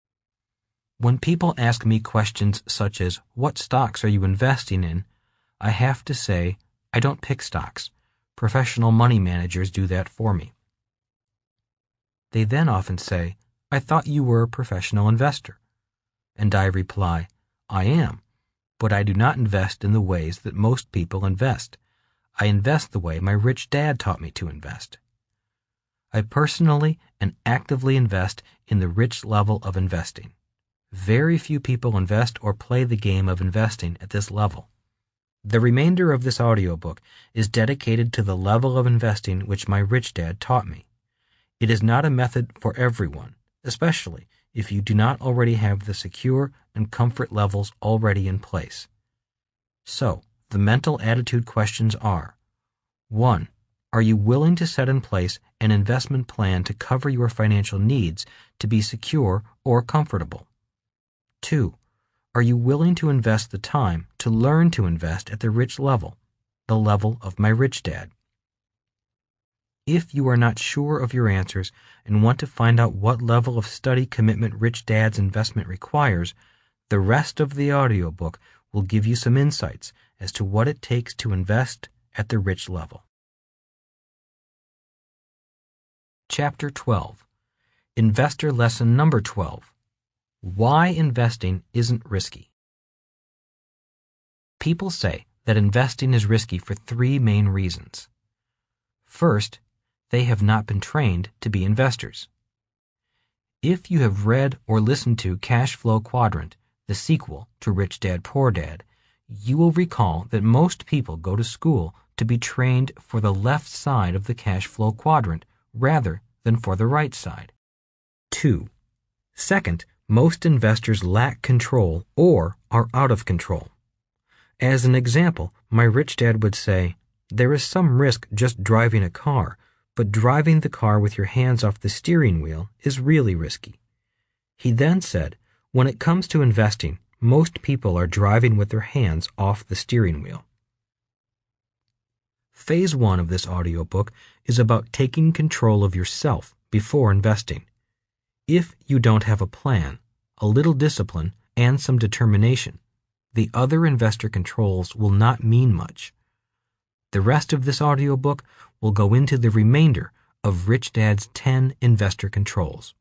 Speaker 1: When people ask me questions such as, "What stocks are you investing in?" I have to say, I don't pick stocks. Professional money managers do that for me. They then often say, "I thought you were a professional investor." And I reply, "I am, but I do not invest in the ways that most people invest. I invest the way my rich dad taught me to invest." I personally and actively invest in the rich level of investing. Very few people invest or play the game of investing at this level. The remainder of this audiobook is dedicated to the level of investing which my rich dad taught me. It is not a method for everyone, especially if you do not already have the secure and comfort levels already in place. So, the mental attitude questions are: one. Are you willing to set in place an investment plan to cover your financial needs to be secure or comfortable? two. Are you willing to invest the time to learn to invest at the rich level, the level of my rich dad? If you are not sure of your answers and want to find out what level of study commitment Rich Dad's investment requires, the rest of the audiobook will give you some insights as to what it takes to invest at the rich level. Chapter twelve. Investor Lesson Number twelve. Why investing isn't risky. People say that investing is risky for three main reasons. First, they have not been trained to be investors. If you have read or listened to Cash Flow Quadrant, the sequel to Rich Dad Poor Dad, you will recall that most people go to school to be trained for the left side of the cash flow quadrant rather than for the right side. Two. Second, most investors lack control or are out of control. As an example, my rich dad would say, there is some risk just driving a car, but driving the car with your hands off the steering wheel is really risky. He then said, when it comes to investing, most people are driving with their hands off the steering wheel. Phase one of this audiobook is about taking control of yourself before investing. If you don't have a plan, a little discipline, and some determination, the other investor controls will not mean much. The rest of this audiobook will go into the remainder of Rich Dad's ten investor controls.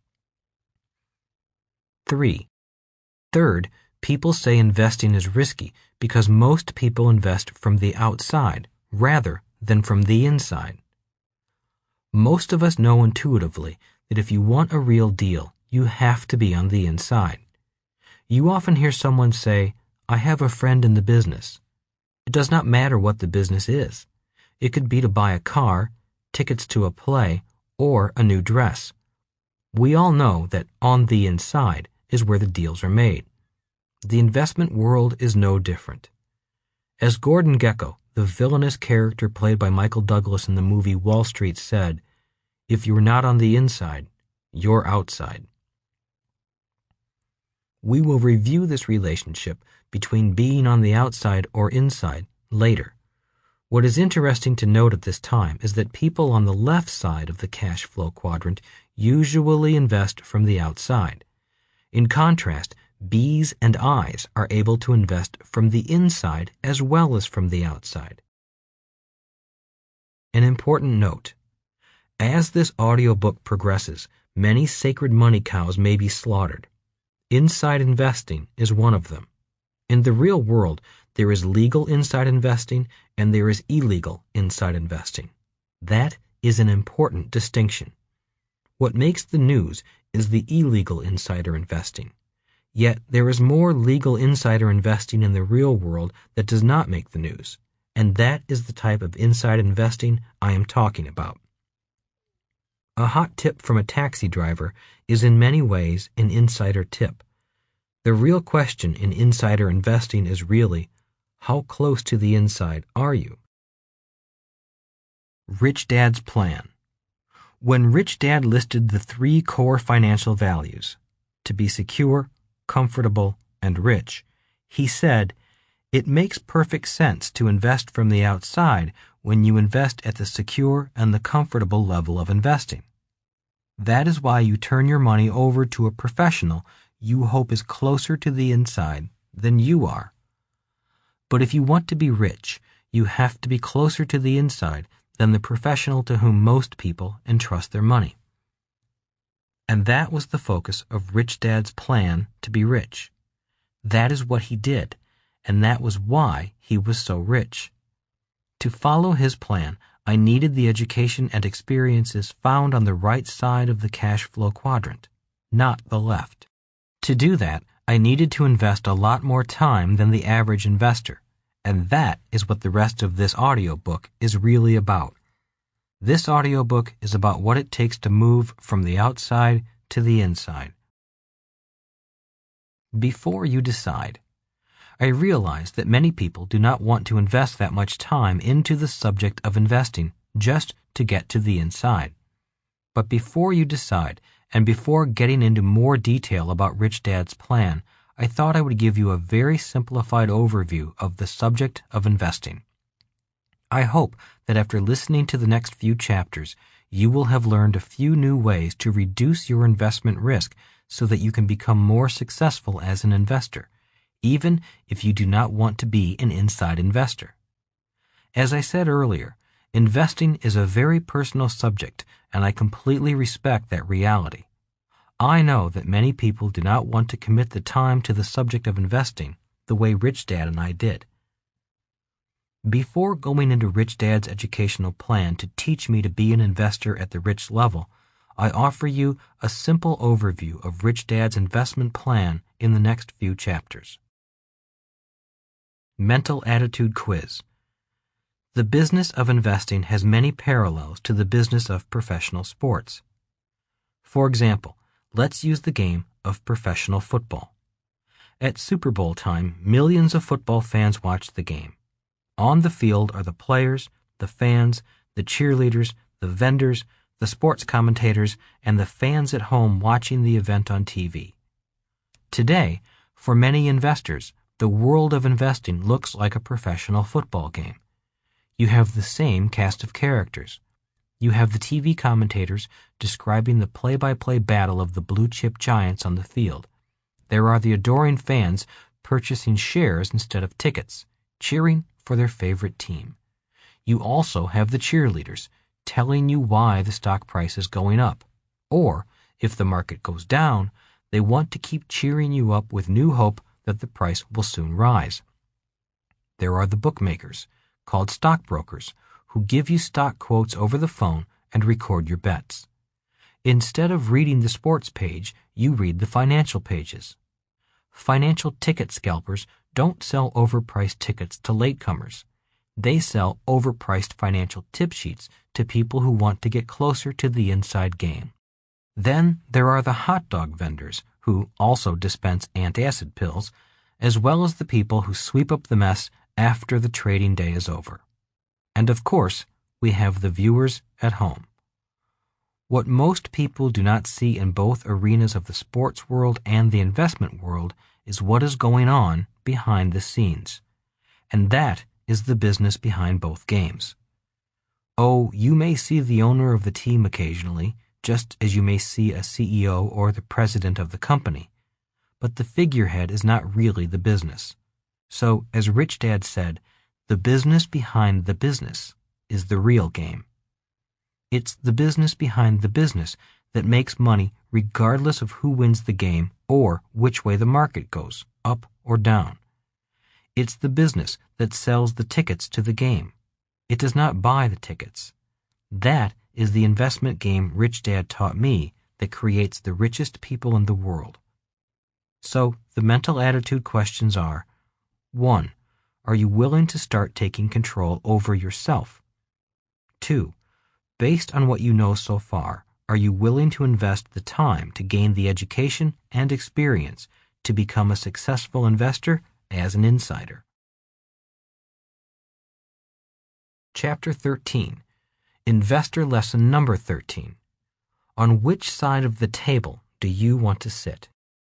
Speaker 1: Three. Third, people say investing is risky because most people invest from the outside rather than from the inside. Most of us know intuitively that if you want a real deal, you have to be on the inside. You often hear someone say, I have a friend in the business. It does not matter what the business is. It could be to buy a car, tickets to a play, or a new dress. We all know that on the inside is where the deals are made. The investment world is no different. As Gordon Gekko, the villainous character played by Michael Douglas in the movie Wall Street, said, if you're not on the inside, you're outside. We will review this relationship between being on the outside or inside later. What is interesting to note at this time is that people on the left side of the cash flow quadrant usually invest from the outside. In contrast, B's and I's are able to invest from the inside as well as from the outside. An important note. As this audiobook progresses, many sacred money cows may be slaughtered. Inside investing is one of them. In the real world, there is legal inside investing and there is illegal inside investing. That is an important distinction. What makes the news is the illegal insider investing. Yet there is more legal insider investing in the real world that does not make the news, and that is the type of inside investing I am talking about. A hot tip from a taxi driver is in many ways an insider tip. The real question in insider investing is really, how close to the inside are you? Rich Dad's Plan. When Rich Dad listed the three core financial values, to be secure, comfortable, and rich, he said, it makes perfect sense to invest from the outside when you invest at the secure and the comfortable level of investing. That is why you turn your money over to a professional you hope is closer to the inside than you are. But if you want to be rich, you have to be closer to the inside than the professional to whom most people entrust their money. And that was the focus of Rich Dad's plan to be rich. That is what he did, and that was why he was so rich. To follow his plan, I needed the education and experiences found on the right side of the cash flow quadrant, not the left. To do that, I needed to invest a lot more time than the average investor, and that is what the rest of this audiobook is really about. This audiobook is about what it takes to move from the outside to the inside. Before you decide. I realize that many people do not want to invest that much time into the subject of investing just to get to the inside. But before you decide, and before getting into more detail about Rich Dad's plan, I thought I would give you a very simplified overview of the subject of investing. I hope that after listening to the next few chapters, you will have learned a few new ways to reduce your investment risk so that you can become more successful as an investor, even if you do not want to be an inside investor. As I said earlier, investing is a very personal subject, and I completely respect that reality. I know that many people do not want to commit the time to the subject of investing the way Rich Dad and I did. Before going into Rich Dad's educational plan to teach me to be an investor at the rich level, I offer you a simple overview of Rich Dad's investment plan in the next few chapters. Mental Attitude Quiz. The business of investing has many parallels to the business of professional sports. For example, let's use the game of professional football. At Super Bowl time, millions of football fans watch the game. On the field are the players, the fans, the cheerleaders, the vendors, the sports commentators, and the fans at home watching the event on T V. Today, for many investors, the world of investing looks like a professional football game. You have the same cast of characters. You have the T V commentators describing the play-by-play battle of the blue-chip giants on the field. There are the adoring fans purchasing shares instead of tickets, cheering for their favorite team. You also have the cheerleaders telling you why the stock price is going up. Or, if the market goes down, they want to keep cheering you up with new hope that the price will soon rise. There are the bookmakers, called stockbrokers, who give you stock quotes over the phone and record your bets. Instead of reading the sports page, you read the financial pages. Financial ticket scalpers don't sell overpriced tickets to latecomers. They sell overpriced financial tip sheets to people who want to get closer to the inside game. Then there are the hot dog vendors, who also dispense antacid pills, as well as the people who sweep up the mess after the trading day is over. And of course, we have the viewers at home. What most people do not see in both arenas of the sports world and the investment world is what is going on behind the scenes. And that is the business behind both games. Oh, you may see the owner of the team occasionally, just as you may see a C E O or the president of the company. But the figurehead is not really the business. So, as Rich Dad said, the business behind the business is the real game. It's the business behind the business that makes money regardless of who wins the game or which way the market goes, up or down. It's the business that sells the tickets to the game. It does not buy the tickets. That is the investment game Rich Dad taught me that creates the richest people in the world. So, the mental attitude questions are: one. Are you willing to start taking control over yourself? Two. Based on what you know so far, are you willing to invest the time to gain the education and experience to become a successful investor as an insider? Chapter thirteen. Investor Lesson Number thirteen. On which side of the table do you want to sit?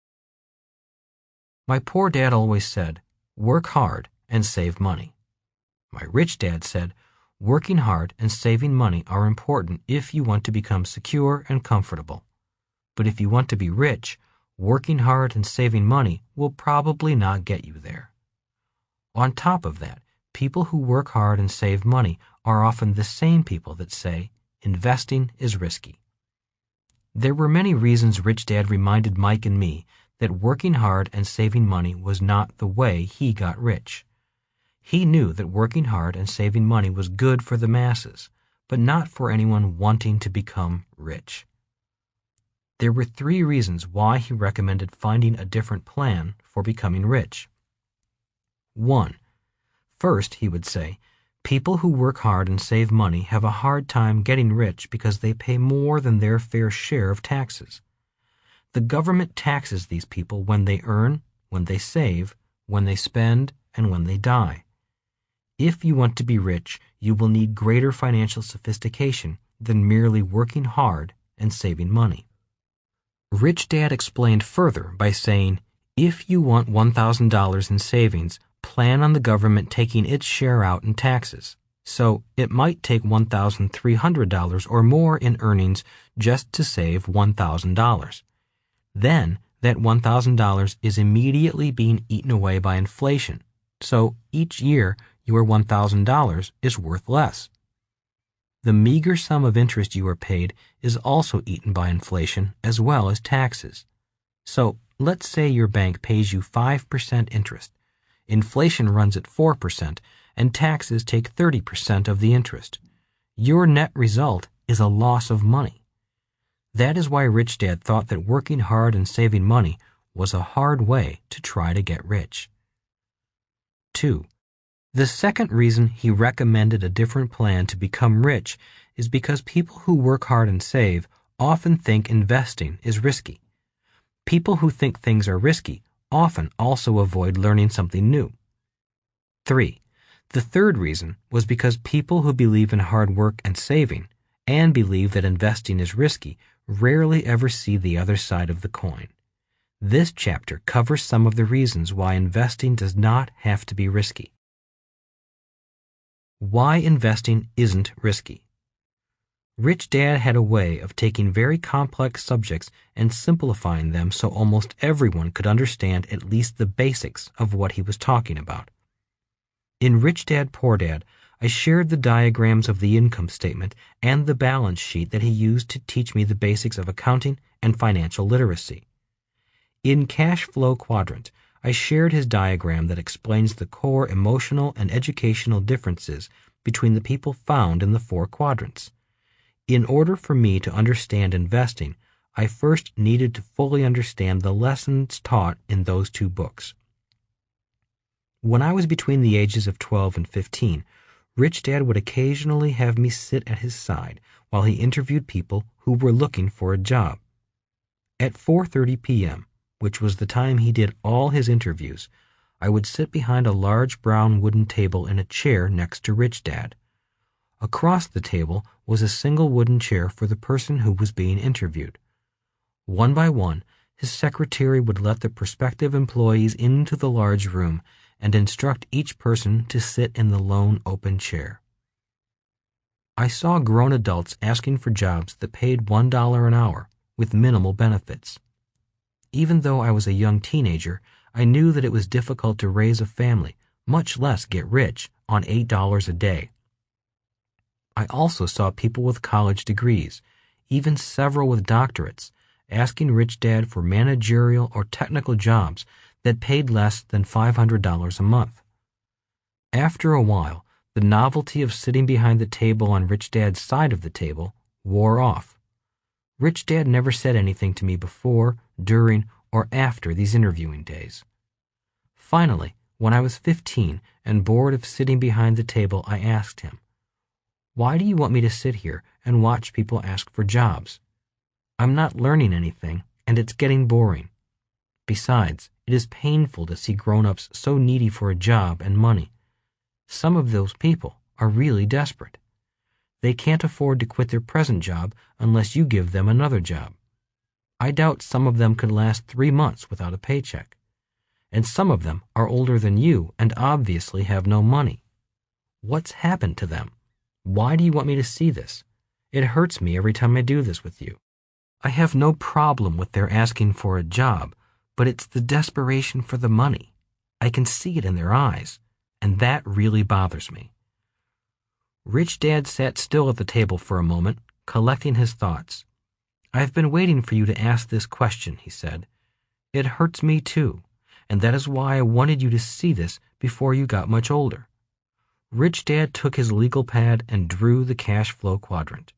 Speaker 1: My poor dad always said, work hard and save money. My rich dad said, working hard and saving money are important if you want to become secure and comfortable. But if you want to be rich, working hard and saving money will probably not get you there. On top of that, people who work hard and save money are often the same people that say, investing is risky. There were many reasons Rich Dad reminded Mike and me that working hard and saving money was not the way he got rich. He knew that working hard and saving money was good for the masses, but not for anyone wanting to become rich. There were three reasons why he recommended finding a different plan for becoming rich. One. First, he would say, people who work hard and save money have a hard time getting rich because they pay more than their fair share of taxes. The government taxes these people when they earn when they save, when they spend, and when they die. If you want to be rich, you will need greater financial sophistication than merely working hard and saving money. Rich Dad explained further by saying, if you want one thousand dollars in savings, plan on the government taking its share out in taxes. So it might take one thousand three hundred dollars or more in earnings just to save one thousand dollars. Then that one thousand dollars is immediately being eaten away by inflation. So each year your one thousand dollars is worth less. The meager sum of interest you are paid is also eaten by inflation as well as taxes. So let's say your bank pays you five percent interest. Inflation runs at four percent, and taxes take thirty percent of the interest. Your net result is a loss of money. That is why Rich Dad thought that working hard and saving money was a hard way to try to get rich. Two. The second reason he recommended a different plan to become rich is because people who work hard and save often think investing is risky. People who think things are risky often also avoid learning something new. Three. The third reason was because people who believe in hard work and saving and believe that investing is risky rarely ever see the other side of the coin. This chapter covers some of the reasons why investing does not have to be risky. Why investing isn't risky. Rich Dad had a way of taking very complex subjects and simplifying them so almost everyone could understand at least the basics of what he was talking about. In Rich Dad, Poor Dad, I shared the diagrams of the income statement and the balance sheet that he used to teach me the basics of accounting and financial literacy. In Cash Flow Quadrant, I shared his diagram that explains the core emotional and educational differences between the people found in the four quadrants. In order for me to understand investing, I first needed to fully understand the lessons taught in those two books. When I was between the ages of twelve and fifteen, Rich Dad would occasionally have me sit at his side while he interviewed people who were looking for a job. At four thirty p.m., which was the time he did all his interviews, I would sit behind a large brown wooden table in a chair next to Rich Dad. Across the table was a single wooden chair for the person who was being interviewed. One by one, his secretary would let the prospective employees into the large room and instruct each person to sit in the lone open chair. I saw grown adults asking for jobs that paid one dollar an hour with minimal benefits. Even though I was a young teenager, I knew that it was difficult to raise a family, much less get rich, on eight dollars a day. I also saw people with college degrees, even several with doctorates, asking Rich Dad for managerial or technical jobs that paid less than five hundred dollars a month. After a while, the novelty of sitting behind the table on Rich Dad's side of the table wore off. Rich Dad never said anything to me before, during, or after these interviewing days. Finally, when I was fifteen and bored of sitting behind the table, I asked him, "Why do you want me to sit here and watch people ask for jobs? I'm not learning anything, and it's getting boring. Besides, it is painful to see grown-ups so needy for a job and money. Some of those people are really desperate. They can't afford to quit their present job unless you give them another job. I doubt some of them could last three months without a paycheck. And some of them are older than you and obviously have no money. What's happened to them? Why do you want me to see this? It hurts me every time I do this with you. I have no problem with their asking for a job, but it's the desperation for the money. I can see it in their eyes, and that really bothers me." Rich Dad sat still at the table for a moment, collecting his thoughts. "I've been waiting for you to ask this question," he said. "It hurts me too, and that is why I wanted you to see this before you got much older." Rich Dad took his legal pad and drew the cash flow quadrant.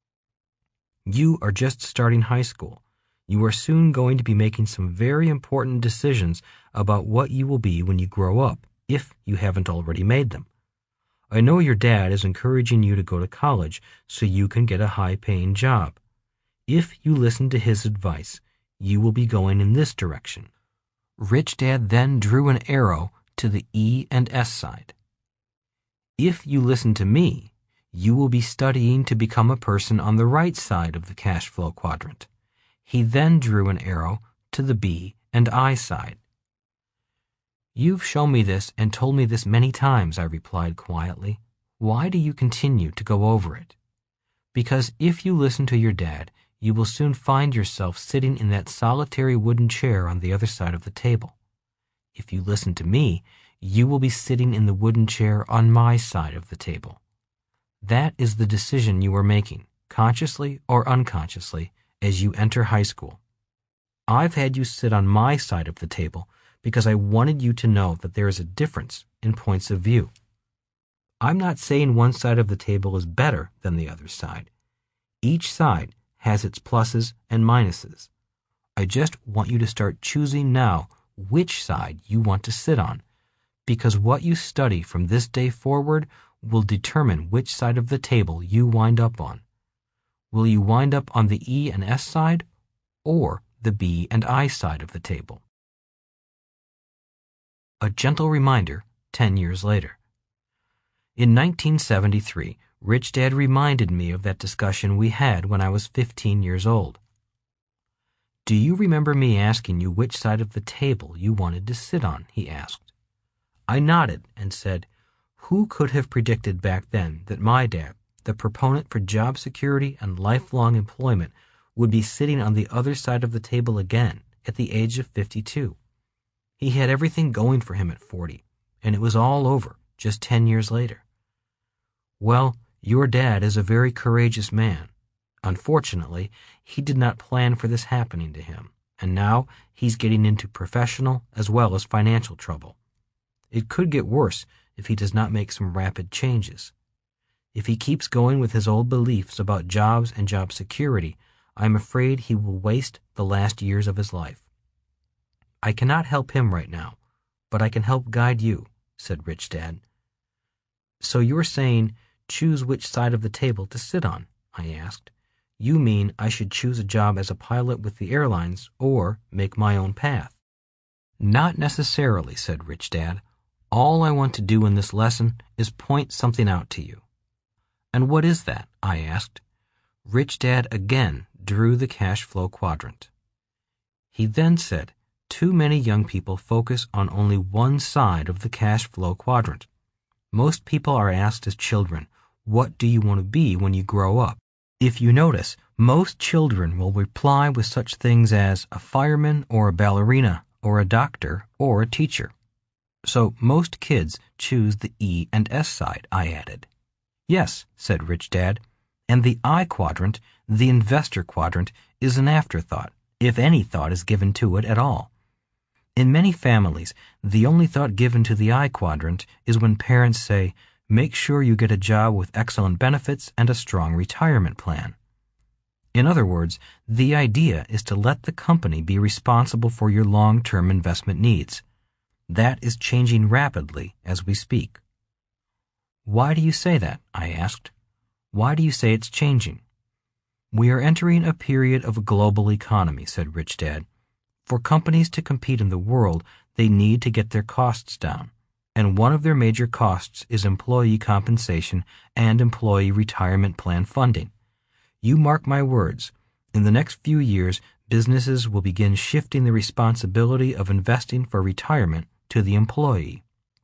Speaker 1: "You are just starting high school. You are soon going to be making some very important decisions about what you will be when you grow up, if you haven't already made them. I know your dad is encouraging you to go to college so you can get a high-paying job. If you listen to his advice, you will be going in this direction. Rich Dad then drew an arrow to the E and S side. If you listen to me, you will be studying to become a person on the right side of the cash flow quadrant. He then drew an arrow to the B and I side. You've shown me this and told me this many times, I replied quietly. Why do you continue to go over it? Because if you listen to your dad, you will soon find yourself sitting in that solitary wooden chair on the other side of the table. If you listen to me, you will be sitting in the wooden chair on my side of the table. That is the decision you are making, consciously or unconsciously, as you enter high school. I've had you sit on my side of the table because I wanted you to know that there is a difference in points of view. I'm not saying one side of the table is better than the other side. Each side has its pluses and minuses. I just want you to start choosing now which side you want to sit on, because what you study from this day forward will determine which side of the table you wind up on. Will you wind up on the E and S side or the B and I side of the table? A gentle reminder ten years later. In nineteen seventy-three, Rich Dad reminded me of that discussion we had when I was fifteen years old. Do you remember me asking you which side of the table you wanted to sit on? He asked. I nodded and said, who could have predicted back then that my dad, the proponent for job security and lifelong employment, would be sitting on the other side of the table again at the age of fifty-two? He had everything going for him at forty, and it was all over just ten years later. Well, your dad is a very courageous man. Unfortunately, he did not plan for this happening to him, and now he's getting into professional as well as financial trouble. It could get worse if he does not make some rapid changes. If he keeps going with his old beliefs about jobs and job security, I'm afraid he will waste the last years of his life. I cannot help him right now, but I can help guide you, said Rich Dad. So you're saying choose which side of the table to sit on? I asked. You mean I should choose a job as a pilot with the airlines or make my own path? Not necessarily, said Rich Dad. All I want to do in this lesson is point something out to you. And what is that? I asked. Rich Dad again drew the cash flow quadrant. He then said, too many young people focus on only one side of the cash flow quadrant. Most people are asked as children, what do you want to be when you grow up? If you notice, most children will reply with such things as a fireman or a ballerina or a doctor or a teacher. So most kids choose the E and S side, I added. Yes, said Rich Dad, and the I quadrant, the investor quadrant, is an afterthought, if any thought is given to it at all. In many families, the only thought given to the I quadrant is when parents say, make sure you get a job with excellent benefits and a strong retirement plan. In other words, the idea is to let the company be responsible for your long-term investment needs. That is changing rapidly as we speak. Why do you say that? I asked. Why do you say it's changing? We are entering a period of a global economy, said Rich Dad. For companies to compete in the world, they need to get their costs down, and one of their major costs is employee compensation and employee retirement plan funding. You mark my words, in the next few years, businesses will begin shifting the responsibility of investing for retirement to the employee.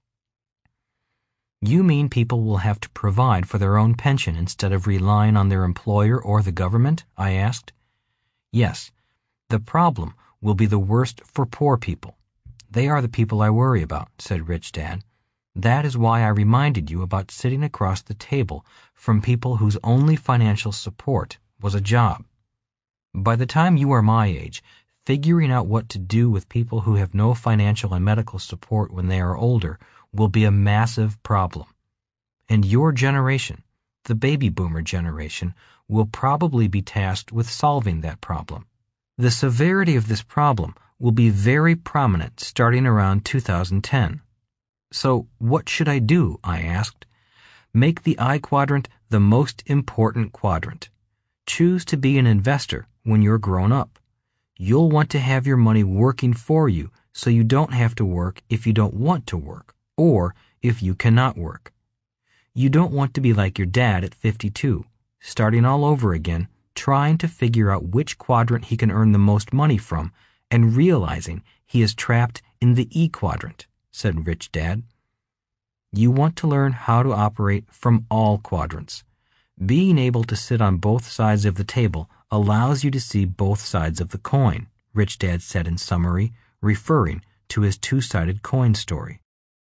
Speaker 1: You mean people will have to provide for their own pension instead of relying on their employer or the government? I asked. Yes. The problem will be the worst for poor people. They are the people I worry about, said Rich Dad. That is why I reminded you about sitting across the table from people whose only financial support was a job. By the time you are my age, figuring out what to do with people who have no financial and medical support when they are older will be a massive problem. And your generation, the baby boomer generation, will probably be tasked with solving that problem. The severity of this problem will be very prominent starting around two thousand ten. So what should I do? I asked. Make the I quadrant the most important quadrant. Choose to be an investor when you're grown up. You'll want to have your money working for you so you don't have to work if you don't want to work, or if you cannot work. You don't want to be like your dad at fifty-two, starting all over again, trying to figure out which quadrant he can earn the most money from, and realizing he is trapped in the E quadrant, said Rich Dad. You want to learn how to operate from all quadrants. Being able to sit on both sides of the table allows you to see both sides of the coin, Rich Dad said in summary, referring to his two-sided coin story.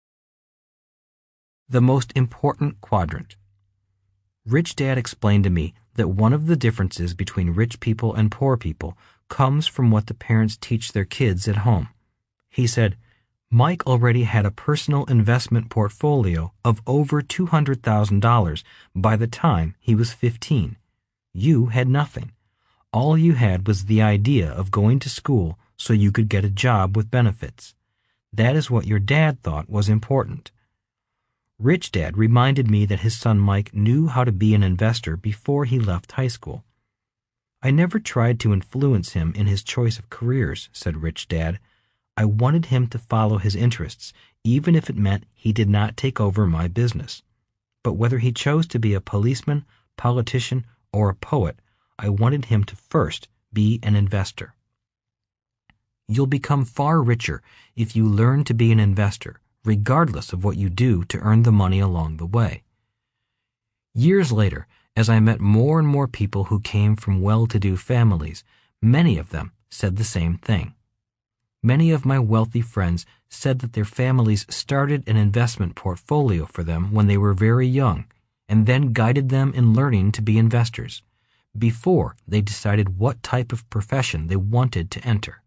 Speaker 1: The most important quadrant. Rich Dad explained to me that one of the differences between rich people and poor people comes from what the parents teach their kids at home. He said, Mike already had a personal investment portfolio of over two hundred thousand dollars by the time he was fifteen. You had nothing. All you had was the idea of going to school so you could get a job with benefits. That is what your dad thought was important. Rich Dad reminded me that his son Mike knew how to be an investor before he left high school. I never tried to influence him in his choice of careers, said Rich Dad. I wanted him to follow his interests, even if it meant he did not take over my business. But whether he chose to be a policeman, politician, or a poet, I wanted him to first be an investor. You'll become far richer if you learn to be an investor, regardless of what you do to earn the money along the way. Years later, as I met more and more people who came from well-to-do families, many of them said the same thing. Many of my wealthy friends said that their families started an investment portfolio for them when they were very young, and then guided them in learning to be investors, before they decided what type of profession they wanted to enter.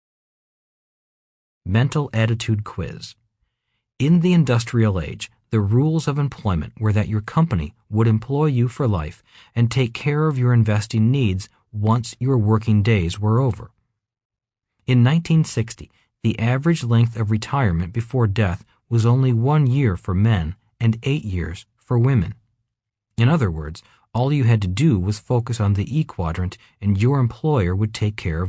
Speaker 1: Mental Attitude Quiz. In the industrial age, the rules of employment were that your company would employ you for life and take care of your investing needs once your working days were over. In nineteen sixty, the average length of retirement before death was only one year for men and eight years for women. In other words, all you had to do was focus on the E quadrant and your employer would take care of